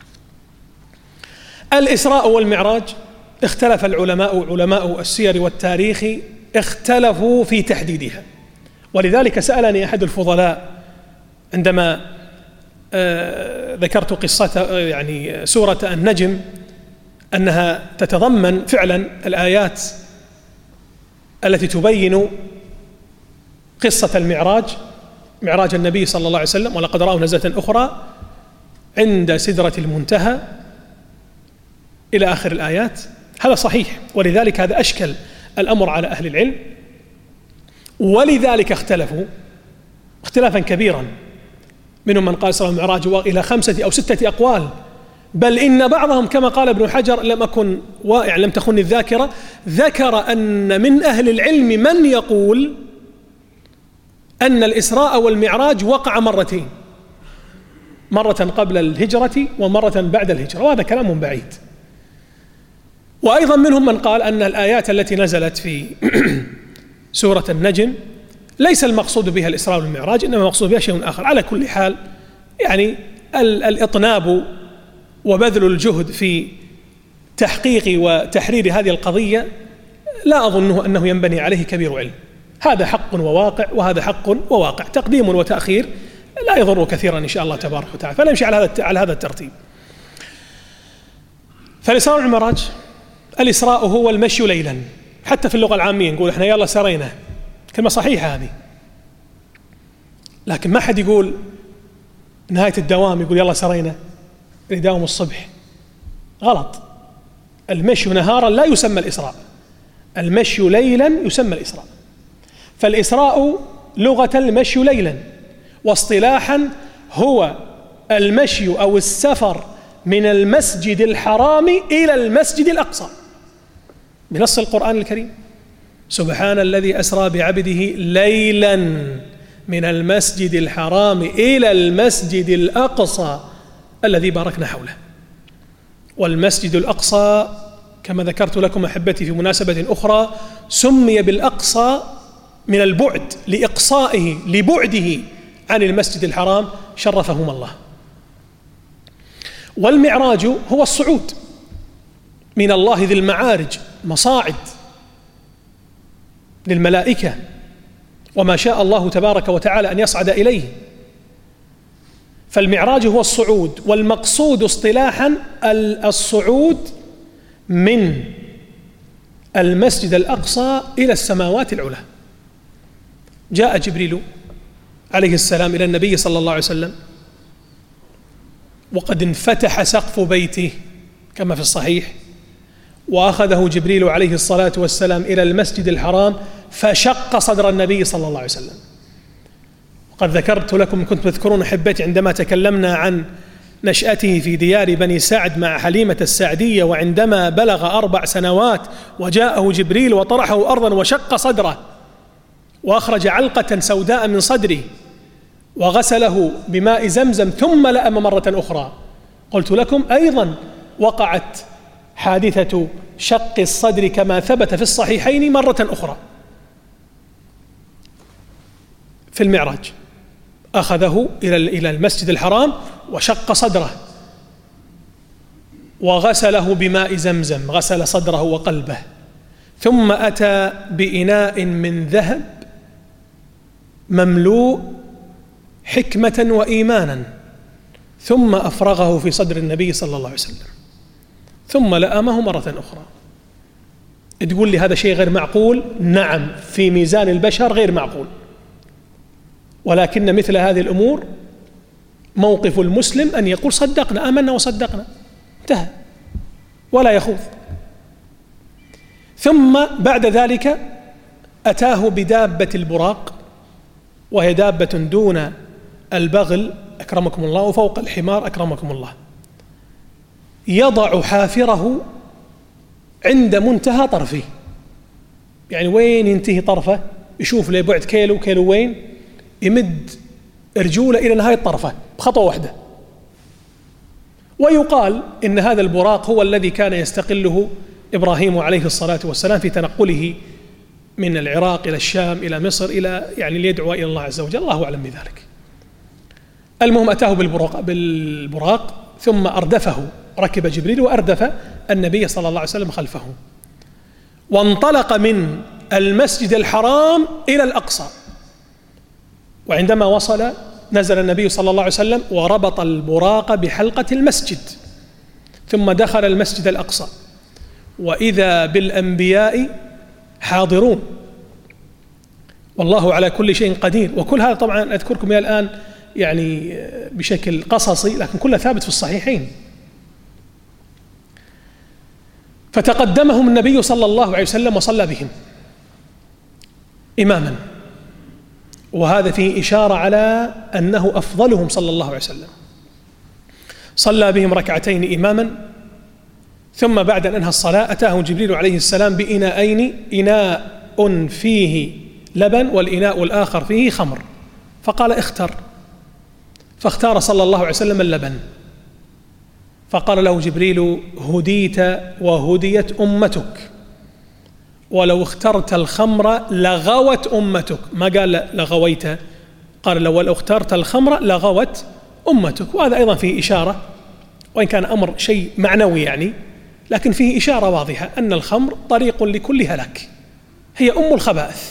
الإسراء والمعراج اختلف العلماء علماء السير والتاريخ اختلفوا في تحديدها، ولذلك سألني أحد الفضلاء عندما آه ذكرت قصة يعني سورة النجم أنها تتضمن فعلا الآيات التي تبين قصة المعراج، معراج النبي صلى الله عليه وسلم، ولقد رأوا نزلة أخرى عند سدرة المنتهى إلى آخر الآيات. هذا صحيح، ولذلك هذا أشكل الأمر على أهل العلم، ولذلك اختلفوا اختلافا كبيرا، منهم من قال صلى المعراج إلى خمسة أو ستة أقوال، بل إن بعضهم كما قال ابن حجر لم أكن واقع لم تخن الذاكرة، ذكر أن من أهل العلم من يقول أن الإسراء والمعراج وقع مرتين، مرة قبل الهجرة ومرة بعد الهجرة، وهذا كلام بعيد. وأيضا منهم من قال أن الآيات التي نزلت في سورة النجم ليس المقصود بها الإسراء والمعراج، إنما المقصود بها شيء آخر. على كل حال يعني الإطناب وبذل الجهد في تحقيق وتحرير هذه القضية لا أظنه أنه ينبني عليه كبير علم. هذا حق وواقع وهذا حق وواقع، تقديم وتأخير لا يضر كثيرا إن شاء الله تبارك وتعالى، فنمشي على هذا على هذا الترتيب. فالإسراء والمعراج، الإسراء هو المشي ليلا، حتى في اللغة العامية نقول إحنا يلا سرينا، كلمة صحيحة هذه، لكن ما حد يقول نهاية الدوام يقول يلا سرينا يداوم الصبح، غلط. المشي نهارا لا يسمى الإسراء، المشي ليلا يسمى الإسراء. فالإسراء لغة المشي ليلا، واصطلاحا هو المشي أو السفر من المسجد الحرام إلى المسجد الأقصى بنص القرآن الكريم: سبحان الذي أسرى بعبده ليلا من المسجد الحرام إلى المسجد الأقصى الذي باركنا حوله. والمسجد الأقصى كما ذكرت لكم أحبتي في مناسبة أخرى سمي بالأقصى من البعد لإقصائه لبعده عن المسجد الحرام شرفهم الله. والمعراج هو الصعود من الله ذي المعارج، مصاعد للملائكة وما شاء الله تبارك وتعالى أن يصعد إليه. فالمعراج هو الصعود، والمقصود اصطلاحا الصعود من المسجد الأقصى إلى السماوات العلى. جاء جبريل عليه السلام إلى النبي صلى الله عليه وسلم وقد انفتح سقف بيته كما في الصحيح، وأخذه جبريل عليه الصلاة والسلام إلى المسجد الحرام فشق صدر النبي صلى الله عليه وسلم. وقد ذكرت لكم، كنت تذكرون أحبتي عندما تكلمنا عن نشأته في ديار بني سعد مع حليمة السعدية، وعندما بلغ أربع سنوات وجاءه جبريل وطرحه أرضا وشق صدره وأخرج علقة سوداء من صدره وغسله بماء زمزم ثم لأم مرة أخرى. قلت لكم أيضا وقعت حادثة شق الصدر كما ثبت في الصحيحين مرة أخرى في المعراج، أخذه إلى المسجد الحرام وشق صدره وغسله بماء زمزم، غسل صدره وقلبه، ثم أتى بإناء من ذهب مملوء حكمة وإيمانا ثم أفرغه في صدر النبي صلى الله عليه وسلم ثم لأمه مرة أخرى. تقول لي هذا شيء غير معقول؟ نعم، في ميزان البشر غير معقول، ولكن مثل هذه الأمور موقف المسلم أن يقول صدقنا، آمنا وصدقنا، انتهى، ولا يخوض. ثم بعد ذلك أتاه بدابة البراق، وهي دابة دون البغل أكرمكم الله وفوق الحمار أكرمكم الله، يضع حافره عند منتهى طرفه، يعني وين ينتهي طرفه يشوف له بعد كيلو كيلو وين، يمد رجوله إلى نهاية طرفه بخطوة واحدة. ويقال إن هذا البراق هو الذي كان يستقله إبراهيم عليه الصلاة والسلام في تنقله من العراق إلى الشام إلى مصر إلى يعني ليدعو إلى الله عز وجل، الله أعلم بذلك. المهم أتاه بالبراق, بالبراق ثم أردفه، ركب جبريل وأردف النبي صلى الله عليه وسلم خلفه، وانطلق من المسجد الحرام إلى الأقصى. وعندما وصل نزل النبي صلى الله عليه وسلم وربط البراق بحلقة المسجد، ثم دخل المسجد الأقصى وإذا بالأنبياء حاضرون، والله على كل شيء قدير. وكل هذا طبعا أذكركم إلى الآن يعني بشكل قصصي، لكن كله ثابت في الصحيحين. فتقدمهم النبي صلى الله عليه وسلم وصلى بهم إماما، وهذا فيه إشارة على أنه أفضلهم صلى الله عليه وسلم. صلى بهم ركعتين إماما، ثم بعد أن أنهى الصلاة أتاه جبريل عليه السلام بإناءين، إناء فيه لبن والإناء الآخر فيه خمر، فقال اختر، فاختار صلى الله عليه وسلم اللبن. فقال له جبريل هديت وهديت أمتك، ولو اخترت الخمر لغوت أمتك، ما قال لغويت، قال لو اخترت الخمر لغوت أمتك. وهذا أيضا فيه إشارة، وإن كان أمر شيء معنوي يعني، لكن فيه إشارة واضحة أن الخمر طريق لكل هلاك، هي أم الخبائث.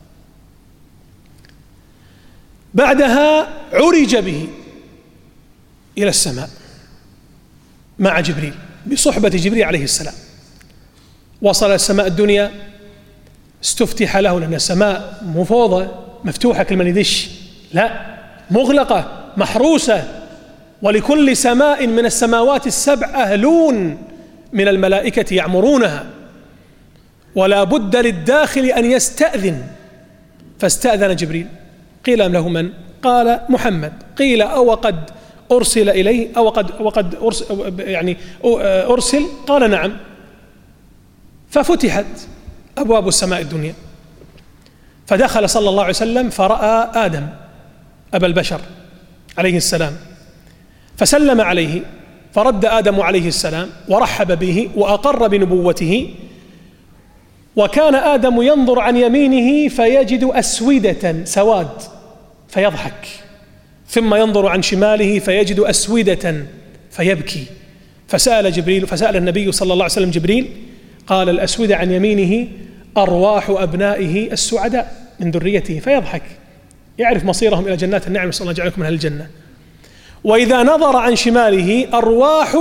بعدها عرج به إلى السماء مع جبريل بصحبة جبريل عليه السلام. وصل السماء الدنيا، استفتح له، لأن السماء مفوضة مفتوحة كل من يدش، لا، مغلقة محروسة، ولكل سماء من السماوات السبع أهلون من الملائكة يعمرونها، ولا بد للداخل أن يستأذن. فاستأذن جبريل، قيل له من؟ قال محمد. قيل أو قد أرسل إليه أو قد وقد أرسل يعني أرسل؟ قال نعم. ففتحت أبواب السماء الدنيا، فدخل صلى الله عليه وسلم فرأى آدم أبا البشر عليه السلام، فسلم عليه، فرد آدم عليه السلام ورحب به وأقر بنبوته. وكان آدم ينظر عن يمينه فيجد أسودة سواد فيضحك، ثم ينظر عن شماله فيجد أسودة فيبكي. فسأل جبريل فسأل النبي صلى الله عليه وسلم جبريل، قال الأسود عن يمينه أرواح أبنائه السعداء من ذريته، فيضحك، يعرف مصيرهم إلى جنات النعم، صلى الله عليه وسلم من أهل الجنة. وإذا نظر عن شماله أرواح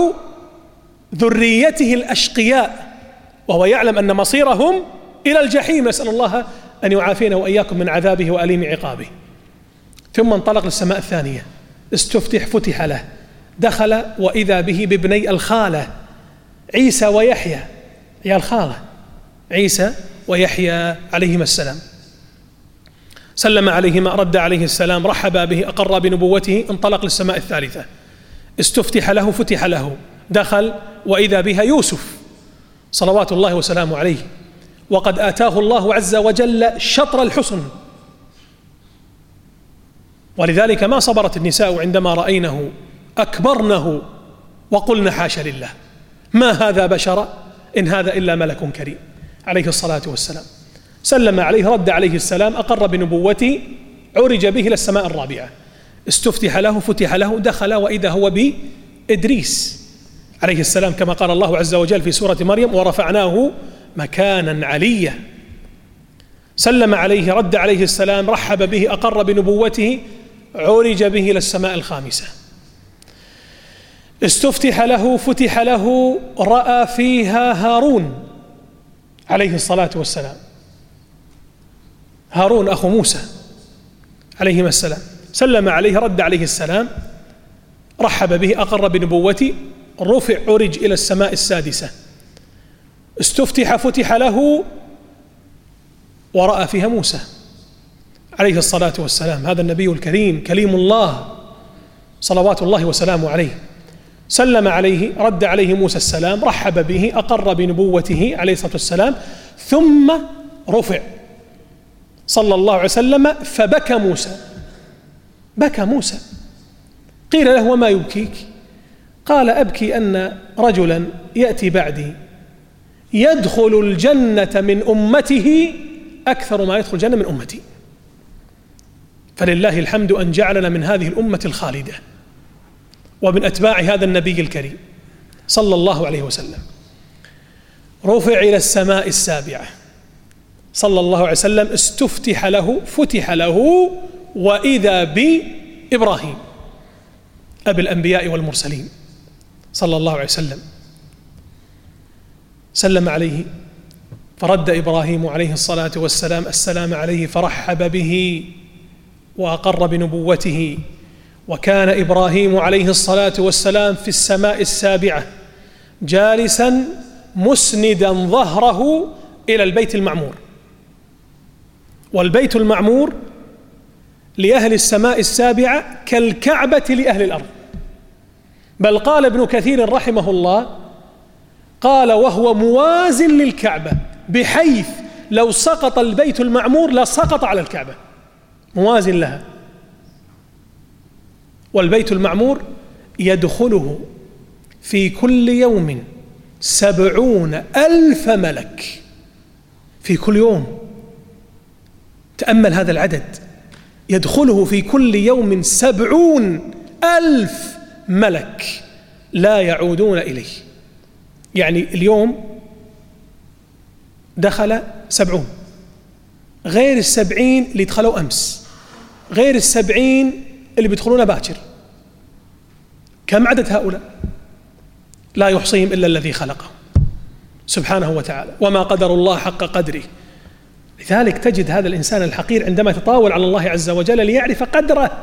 ذريته الأشقياء، وهو يعلم أن مصيرهم إلى الجحيم، نسأل الله أن يعافينا وإياكم من عذابه وأليم عقابه. ثم انطلق للسماء الثانية، استفتح فتح له، دخل وإذا به بابني الخالة عيسى ويحيى، يا الخالة عيسى ويحيى عليهما السلام. سلم عليهما، رد عليه السلام، رحب به، أقر بنبوته، انطلق للسماء الثالثة، استفتح له فتح له، دخل وإذا بها يوسف صلوات الله وسلامه عليه، وقد آتاه الله عز وجل شطر الحسن، ولذلك ما صبرت النساء عندما رأينه أكبرنه وقلن حاشا لله، ما هذا بشرا إن هذا إلا ملك كريم عليه الصلاة والسلام. سلم عليه، رد عليه السلام، أقر بنبوته، عرج به إلى السماء الرابعة، استفتح له فتح له، دخل وإذا هو بإدريس عليه السلام، كما قال الله عز وجل في سورة مريم: ورفعناه مكانا عليا. سلم عليه، رد عليه السلام، رحب به، أقر بنبوته، عرج به إلى السماء الخامسة، استفتح له فتح له، رأى فيها هارون عليه الصلاة والسلام، هارون أخو موسى عليهما السلام. سلم عليه، رد عليه السلام، رحب به، أقر بنبوته، رفع عرج إلى السماء السادسة، استفتح فتح له، ورأى فيها موسى عليه الصلاة والسلام، هذا النبي الكريم كليم الله صلوات الله وسلامه عليه. سلم عليه، رد عليه موسى السلام، رحب به، أقر بنبوته عليه الصلاة والسلام، ثم رفع صلى الله عليه وسلم، فبكى موسى، بكى موسى. قيل له: وما يبكيك؟ قال: أبكي أن رجلا يأتي بعدي يدخل الجنة من أمته أكثر ما يدخل الجنة من أمتي، فلله الحمد أن جعلنا من هذه الأمة الخالدة ومن أتباع هذا النبي الكريم صلى الله عليه وسلم. رفع إلى السماء السابعة صلى الله عليه وسلم، استفتح له فتح له، وإذا بإبراهيم أبي الأنبياء والمرسلين صلى الله عليه وسلم. سلم عليه، فرد إبراهيم عليه الصلاة والسلام السلام عليه، فرحب به وأقر بنبوته. وكان إبراهيم عليه الصلاة والسلام في السماء السابعة جالسا مسندا ظهره إلى البيت المعمور، والبيت المعمور لأهل السماء السابعة كالكعبة لأهل الأرض، بل قال ابن كثير رحمه الله، قال: وهو موازن للكعبة، بحيث لو سقط البيت المعمور لسقط على الكعبة، موازن لها. والبيت المعمور يدخله في كل يوم سبعون ألف ملك، في كل يوم، تأمل هذا العدد، يدخله في كل يوم سبعون ألف ملك لا يعودون إليه. يعني اليوم دخل سبعون، غير السبعين اللي دخلوا أمس، غير السبعين اللي بيدخلون باكر. كم عدد هؤلاء؟ لا يحصيهم إلا الذي خلقهم سبحانه وتعالى، وما قدر الله حق قدره. لذلك تجد هذا الإنسان الحقير عندما يتطاول على الله عز وجل ليعرف قدره.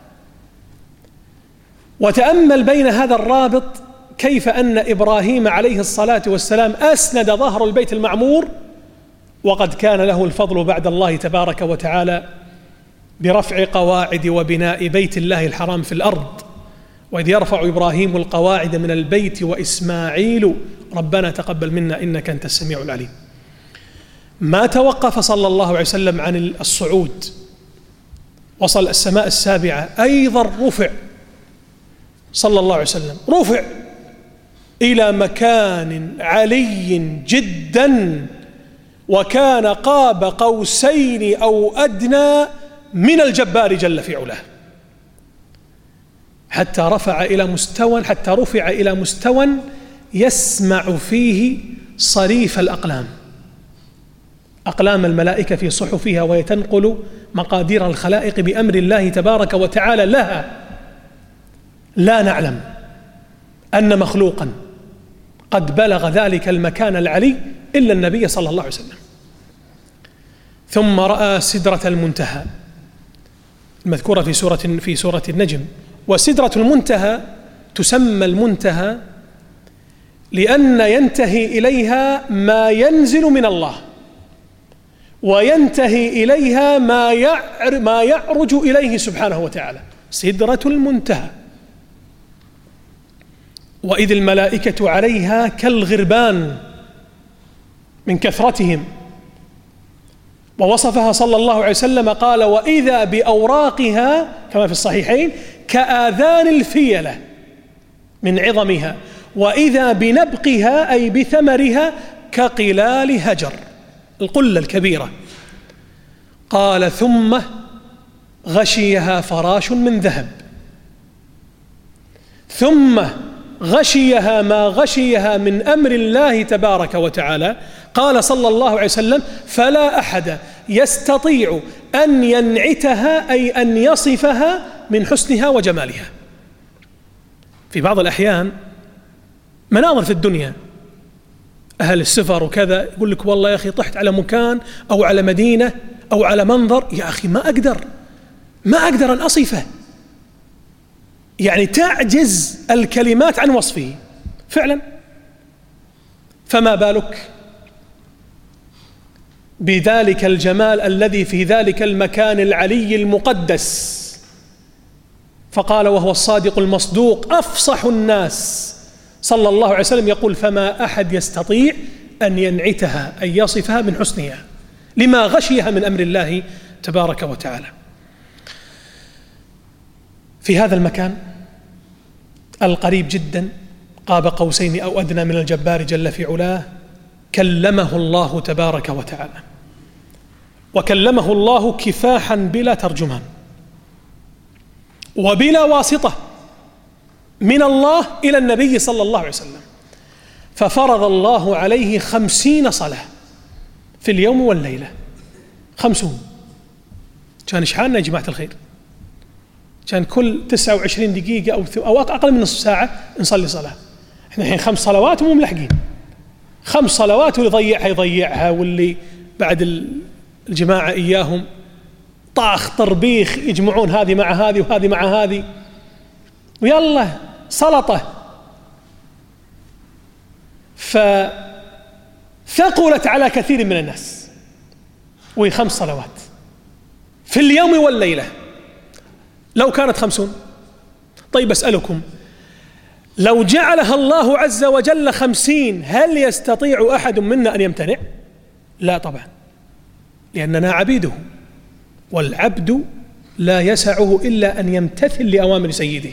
وتأمل بين هذا الرابط كيف أن إبراهيم عليه الصلاة والسلام أسند ظهر البيت المعمور، وقد كان له الفضل بعد الله تبارك وتعالى برفع قواعد وبناء بيت الله الحرام في الأرض. وإذ يرفع إبراهيم القواعد من البيت وإسماعيل ربنا تقبل منا إنك أنت السميع العليم. ما توقف صلى الله عليه وسلم عن الصعود، وصل السماء السابعة أيضا، رفع صلى الله عليه وسلم، رفع إلى مكان علي جدا، وكان قاب قوسين أو أدنى من الجبار جل في علاه، حتى رفع إلى مستوى حتى رفع إلى مستوى يسمع فيه صريف الأقلام، أقلام الملائكة في صحفها، وهي تنقل مقادير الخلائق بأمر الله تبارك وتعالى لها. لا نعلم أن مخلوقا قد بلغ ذلك المكان العلي إلا النبي صلى الله عليه وسلم. ثم رأى سدرة المنتهى المذكورة في سورة في سورة النجم. وسدرة المنتهى تسمى المنتهى لأن ينتهي إليها ما ينزل من الله، وينتهي إليها ما ما يعرج إليه سبحانه وتعالى، سدرة المنتهى. وإذ الملائكة عليها كالغربان من كثرتهم. ووصفها صلى الله عليه وسلم قال: وإذا بأوراقها كما في الصحيحين كآذان الفيلة من عظمها، وإذا بنبقها أي بثمرها كقلال هجر، القلة الكبيرة. قال: ثم غشيها فراش من ذهب، ثم غشيها ما غشيها من أمر الله تبارك وتعالى. قال صلى الله عليه وسلم: فلا أحد يستطيع أن ينعتها أي أن يصفها من حسنها وجمالها. في بعض الأحيان مناظر في الدنيا أهل السفر وكذا يقول لك: والله يا أخي طحت على مكان أو على مدينة أو على منظر، يا أخي ما أقدر ما أقدر أن أصفه، يعني تعجز الكلمات عن وصفه فعلا. فما بالك بذلك الجمال الذي في ذلك المكان العلي المقدس. فقال وهو الصادق المصدوق أفصح الناس صلى الله عليه وسلم يقول: فما أحد يستطيع أن ينعتها أن يصفها من حسنها لما غشيها من أمر الله تبارك وتعالى. في هذا المكان القريب جدا قاب قوسين أو أدنى من الجبار جل في علاه كلمه الله تبارك وتعالى، وكلمه الله كفاحا بلا ترجمان وبلا واسطة من الله إلى النبي صلى الله عليه وسلم. ففرض الله عليه خمسين صلاة في اليوم والليلة، خمسون. كان إشحالنا يا جماعة الخير، كان كل تسعة وعشرين دقيقة أو أو أقل من نصف ساعة نصلي صلاة. إحنا الحين خمس صلوات ومو ملحقين، خمس صلوات واللي يضيعها يضيعها، واللي بعد الجماعة إياهم طاخ طربيخ يجمعون هذه مع هذه وهذه مع هذه، ويلا سلطة. فثقلت على كثير من الناس، وهي خمس صلوات في اليوم والليلة. لو كانت خمسون، طيب أسألكم، لو جعلها الله عز وجل خمسين هل يستطيع أحد منا أن يمتنع؟ لا طبعا، لأننا عبيده، والعبد لا يسعه إلا أن يمتثل لأوامر سيده.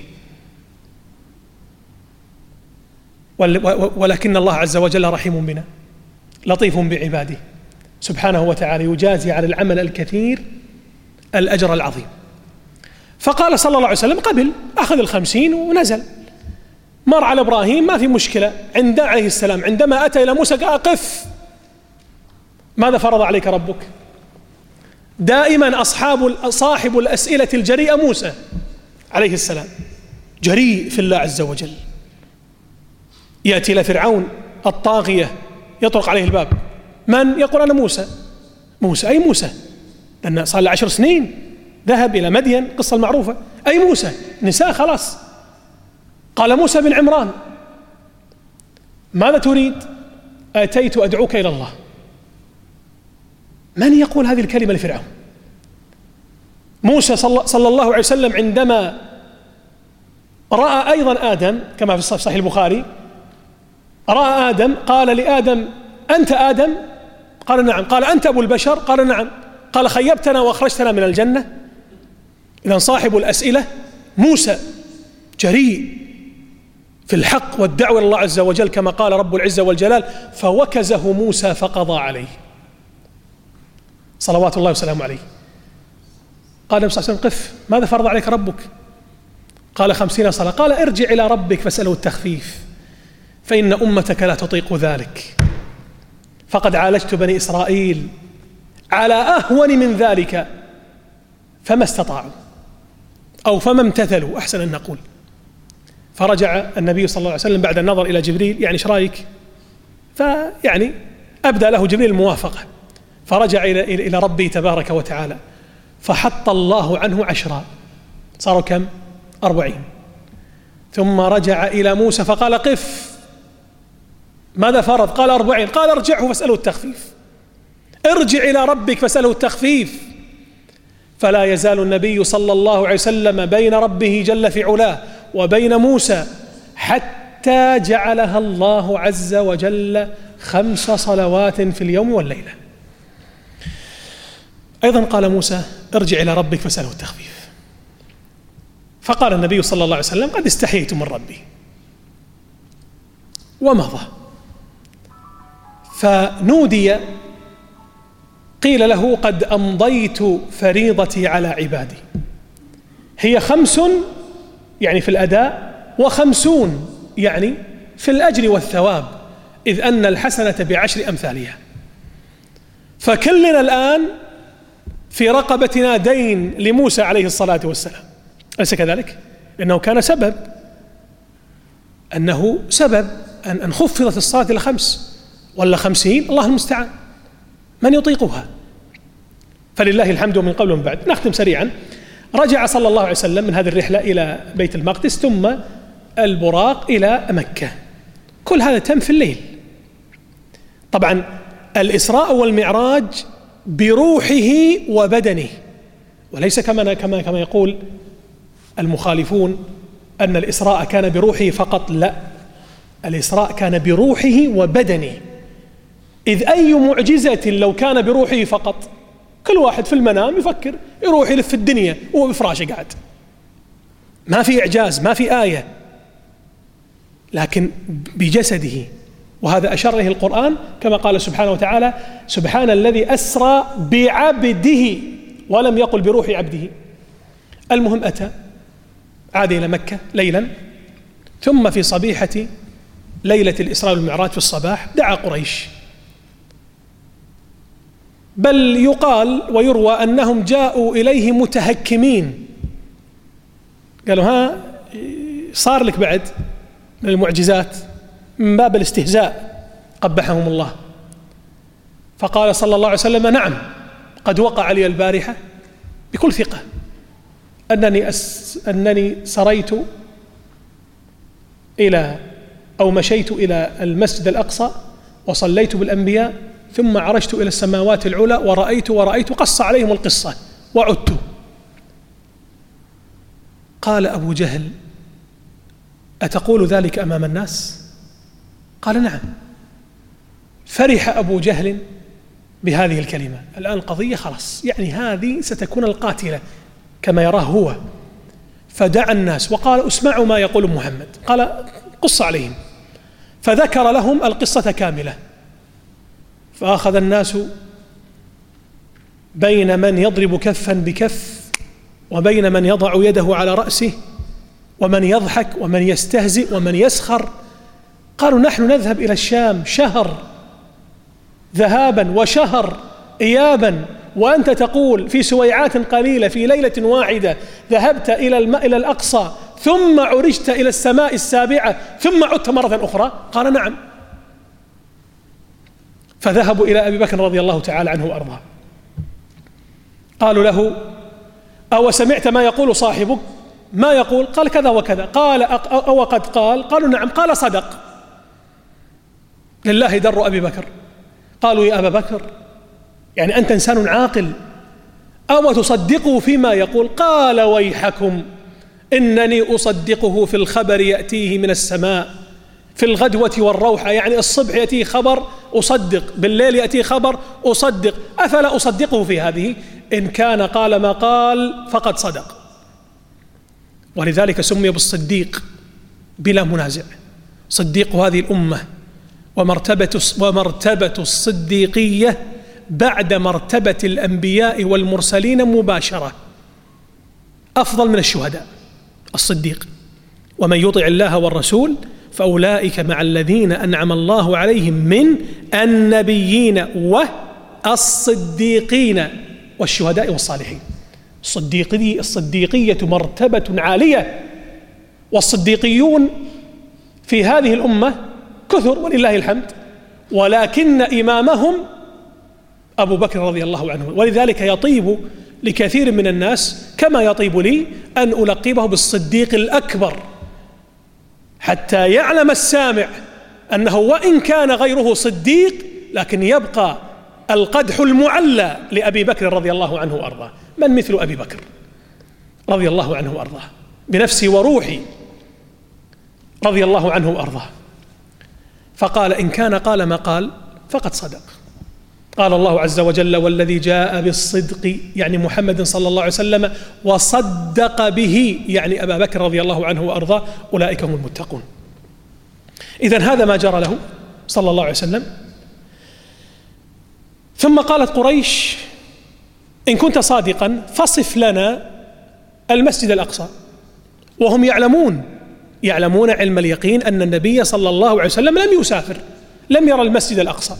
ولكن الله عز وجل رحيم بنا لطيف بعباده سبحانه وتعالى، يجازي على العمل الكثير الأجر العظيم. فقال صلى الله عليه وسلم قبل، أخذ الخمسين ونزل، مر على إبراهيم ما في مشكلة. عند عليه السلام عندما أتى إلى موسى قال: قف، ماذا فرض عليك ربك؟ دائما أصحاب صاحب الأسئلة الجريئة موسى عليه السلام، جريء في الله عز وجل. يأتي إلى فرعون الطاغية يطرق عليه الباب، من؟ يقول أنا موسى. موسى أي موسى؟ لأن صار له عشر سنين ذهب إلى مدين، قصة المعروفة. أي موسى؟ نساء خلاص. قال موسى بن عمران. ماذا تريد؟ أتيت أدعوك إلى الله. من يقول هذه الكلمة لفرعون؟ موسى صلى الله عليه وسلم عندما رأى أيضا آدم كما في صحيح البخاري، رأى آدم قال لآدم: أنت آدم؟ قال نعم. قال: أنت أبو البشر؟ قال نعم. قال: خيبتنا وأخرجتنا من الجنة. إذن صاحب الأسئلة موسى جريء في الحق والدعوة إلى الله عز وجل، كما قال رب العزة والجلال: فوكزه موسى فقضى عليه صلوات الله وسلامه عليه. قال النبي صلى الله عليه وسلم: قف، ماذا فرض عليك ربك؟ قال: خمسين صلاة. قال: ارجع إلى ربك فاسأله التخفيف، فإن أمتك لا تطيق ذلك، فقد عالجت بني إسرائيل على أهون من ذلك فما استطاعوا، أو فما امتثلوا أحسن أن نقول. فرجع النبي صلى الله عليه وسلم بعد النظر إلى جبريل، يعني إيش رايك؟ فيعني أبدى له جبريل الموافقة، فرجع إلى إلى ربه تبارك وتعالى فحط الله عنه عشرا، صاروا كم؟ أربعين. ثم رجع إلى موسى فقال قف، ماذا فرض؟ قال أربعين. قال ارجعه فاسأله التخفيف، ارجع إلى ربك فاسأله التخفيف. فلا يزال النبي صلى الله عليه وسلم بين ربه جل في علاه وبين موسى حتى جعلها الله عز وجل خمس صلوات في اليوم والليلة. أيضا قال موسى ارجع إلى ربك فاسأله التخفيف. فقال النبي صلى الله عليه وسلم قد استحييت من ربي، ومضى. فنودي، قيل له قد أمضيت فريضتي على عبادي، هي خمس يعني في الأداء، وخمسون يعني في الأجر والثواب، إذ أن الحسنة بعشر أمثالها. فكلنا الآن في رقبتنا دين لموسى عليه الصلاة والسلام، أليس كذلك؟ لأنه كان سبب، أنه سبب أن خفضت الصلاة إلى خمس ولا خمسين، الله المستعان، من يطيقها؟ فلله الحمد ومن قبل ومن بعد. نختم سريعا. رجع صلى الله عليه وسلم من هذه الرحلة إلى بيت المقدس، ثم البراق إلى مكة. كل هذا تم في الليل. طبعا الإسراء والمعراج بروحه وبدنه، وليس كما كما كما يقول المخالفون أن الإسراء كان بروحه فقط. لا، الإسراء كان بروحه وبدنه، إذ أي معجزة لو كان بروحه فقط؟ كل واحد في المنام يفكر يروح يلف الدنيا وهو بفراشه قاعد، ما في إعجاز، ما في آية، لكن بجسده. وهذا أشار إليه القرآن كما قال سبحانه وتعالى سبحان الذي أسرى بعبده ولم يقل بروح عبده. المهم أتى، عاد إلى مكة ليلا، ثم في صبيحة ليلة الإسراء والمعراج في الصباح دعا قريش، بل يقال ويروى أنهم جاءوا إليه متهكمين، قالوا ها صار لك بعد من المعجزات، من باب الاستهزاء، قبحهم الله. فقال صلى الله عليه وسلم نعم، قد وقع لي البارحة بكل ثقة أنني, أس أنني سريت إلى أو مشيت إلى المسجد الأقصى وصليت بالأنبياء، ثم عرجت إلى السماوات العلى ورأيت ورأيت قص عليهم القصة وعدت. قال أبو جهل أتقول ذلك أمام الناس؟ قال نعم. فرح أبو جهل بهذه الكلمة، الآن القضية خلاص، يعني هذه ستكون القاتلة كما يراه هو. فدعا الناس وقال اسمعوا ما يقول محمد، قال قص عليهم، فذكر لهم القصة كاملة. فأخذ الناس بين من يضرب كفا بكف، وبين من يضع يده على رأسه، ومن يضحك ومن يستهزئ ومن يسخر. قالوا نحن نذهب إلى الشام شهر ذهابا وشهر إيابا، وأنت تقول في سويعات قليلة في ليلة واحدة ذهبت إلى الماء إلى الأقصى، ثم عرجت إلى السماء السابعة، ثم عدت مرة أخرى؟ قال نعم. فذهبوا إلى أبي بكر رضي الله تعالى عنه وأرضاه، قالوا له أو سمعت ما يقول صاحبك؟ ما يقول؟ قال كذا وكذا. قال أو قد قال؟ قالوا نعم. قال صدق، لله در أبي بكر. قالوا يا أبا بكر يعني أنت إنسان عاقل، أو تصدقه فيما يقول؟ قال ويحكم إنني أصدقه في الخبر يأتيه من السماء في الغدوة والروحة، يعني الصبح يأتيه خبر أصدق، بالليل يأتيه خبر أصدق، أفلا أصدقه في هذه؟ إن كان قال ما قال فقد صدق. ولذلك سمي بالصديق بلا منازع، صديق هذه الأمة. ومرتبة ومرتبة الصديقية بعد مرتبة الأنبياء والمرسلين مباشرة، أفضل من الشهداء الصديق. ومن يطع الله والرسول فأولئك مع الذين أنعم الله عليهم من النبيين والصديقين والشهداء والصالحين. الصديقية الصديقية مرتبة عالية، والصديقيون في هذه الأمة كثر ولله الحمد، ولكن إمامهم أبو بكر رضي الله عنه. ولذلك يطيب لكثير من الناس كما يطيب لي أن ألقبه بالصديق الأكبر، حتى يعلم السامع أنه وإن كان غيره صديق لكن يبقى القدح المعلى لأبي بكر رضي الله عنه وأرضاه. من مثل أبي بكر رضي الله عنه وأرضاه بنفسي وروحي رضي الله عنه وأرضاه. فقال إن كان قال ما قال فقد صدق. قال الله عز وجل والذي جاء بالصدق يعني محمد صلى الله عليه وسلم وصدق به يعني أبا بكر رضي الله عنه وأرضاه أولئك هم المتقون. إذن هذا ما جرى له صلى الله عليه وسلم. ثم قالت قريش إن كنت صادقا فصف لنا المسجد الأقصى، وهم يعلمون يعلمون علم اليقين أن النبي صلى الله عليه وسلم لم يسافر، لم يرى المسجد الأقصى،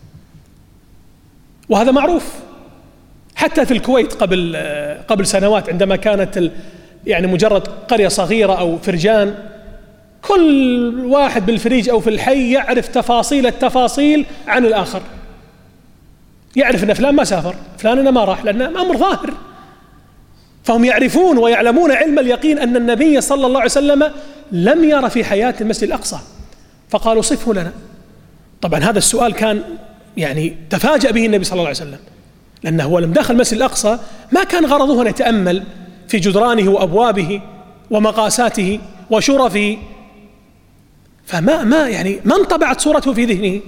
وهذا معروف. حتى في الكويت قبل قبل سنوات عندما كانت يعني مجرد قرية صغيرة أو فرجان، كل واحد بالفريج أو في الحي يعرف تفاصيل التفاصيل عن الآخر، يعرف أن فلان ما سافر، فلان أنا ما راح، لأن أمر ظاهر. فهم يعرفون ويعلمون علم اليقين أن النبي صلى الله عليه وسلم لم يرى في حياة المسجد الأقصى. فقالوا صفه لنا. طبعا هذا السؤال كان يعني تفاجأ به النبي صلى الله عليه وسلم، لأنه هو لما دخل المسجد الأقصى ما كان غرضه أن يتأمل في جدرانه وأبوابه ومقاساته وشرفه، فما ما يعني ما انطبعت صورته في ذهنه.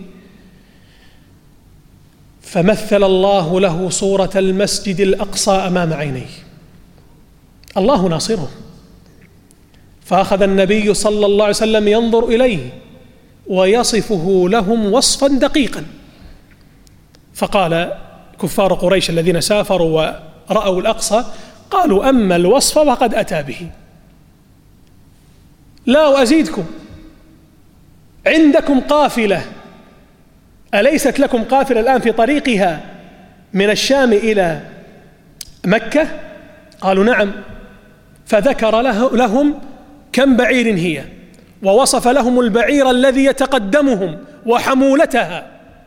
فمثل الله له صورة المسجد الأقصى أمام عينيه، الله ناصره. فأخذ النبي صلى الله عليه وسلم ينظر إليه ويصفه لهم وصفا دقيقا. فقال كفار قريش الذين سافروا ورأوا الأقصى قالوا أما الوصف فقد أتى به، لا وأزيدكم عندكم قافلة، أليست لكم قافلة الآن في طريقها من الشام إلى مكة؟ قالوا نعم. فذكر له لهم كم بعير هي، ووصف لهم البعير الذي يتقدمهم وحمولتها.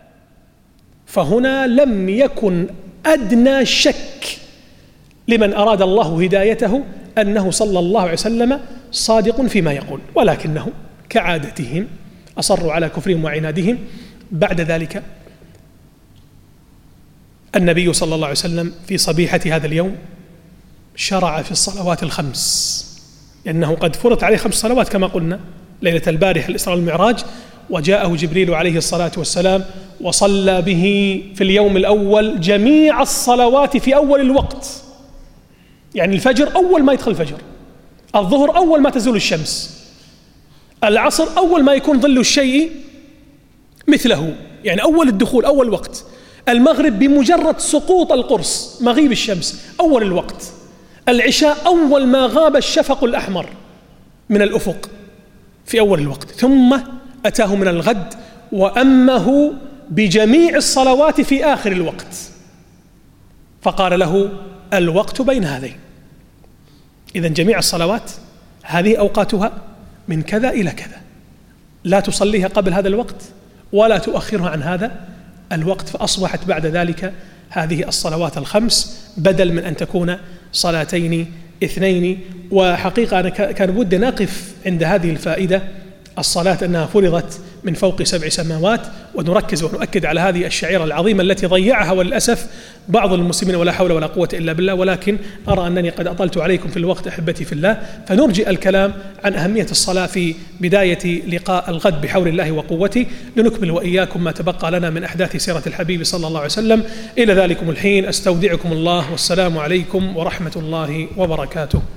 فهنا لم يكن أدنى شك لمن أراد الله هدايته أنه صلى الله عليه وسلم صادق فيما يقول، ولكنه كعادتهم أصروا على كفرهم وعنادهم. بعد ذلك النبي صلى الله عليه وسلم في صبيحة هذا اليوم شرع في الصلوات الخمس، لأنه قد فرض عليه خمس صلوات كما قلنا ليلة البارحة الإسراء والمعراج، وجاءه جبريل عليه الصلاة والسلام وصلى به في اليوم الأول جميع الصلوات في أول الوقت، يعني الفجر أول ما يدخل الفجر، الظهر أول ما تزول الشمس، العصر أول ما يكون ظل الشيء مثله، يعني أول الدخول أول وقت، المغرب بمجرد سقوط القرص مغيب الشمس أول الوقت، العشاء أول ما غاب الشفق الأحمر من الأفق في أول الوقت، ثم أتاه من الغد وأمه بجميع الصلوات في آخر الوقت، فقال له الوقت بين هذين. إذن جميع الصلوات هذه أوقاتها من كذا إلى كذا، لا تصليها قبل هذا الوقت ولا تؤخرها عن هذا الوقت. فأصبحت بعد ذلك هذه الصلوات الخمس بدل من أن تكون صلاتين اثنين. وحقيقة أنا كان بودي نقف عند هذه الفائدة، الصلاة أنها فرضت من فوق سبع سماوات، ونركز ونؤكد على هذه الشعيرة العظيمة التي ضيعها وللأسف بعض المسلمين ولا حول ولا قوة إلا بالله. ولكن أرى أنني قد أطلت عليكم في الوقت أحبتي في الله، فنرجئ الكلام عن أهمية الصلاة في بداية لقاء الغد بحول الله وقوته، لنكمل وإياكم ما تبقى لنا من أحداث سيرة الحبيب صلى الله عليه وسلم. إلى ذلكم الحين أستودعكم الله، والسلام عليكم ورحمة الله وبركاته.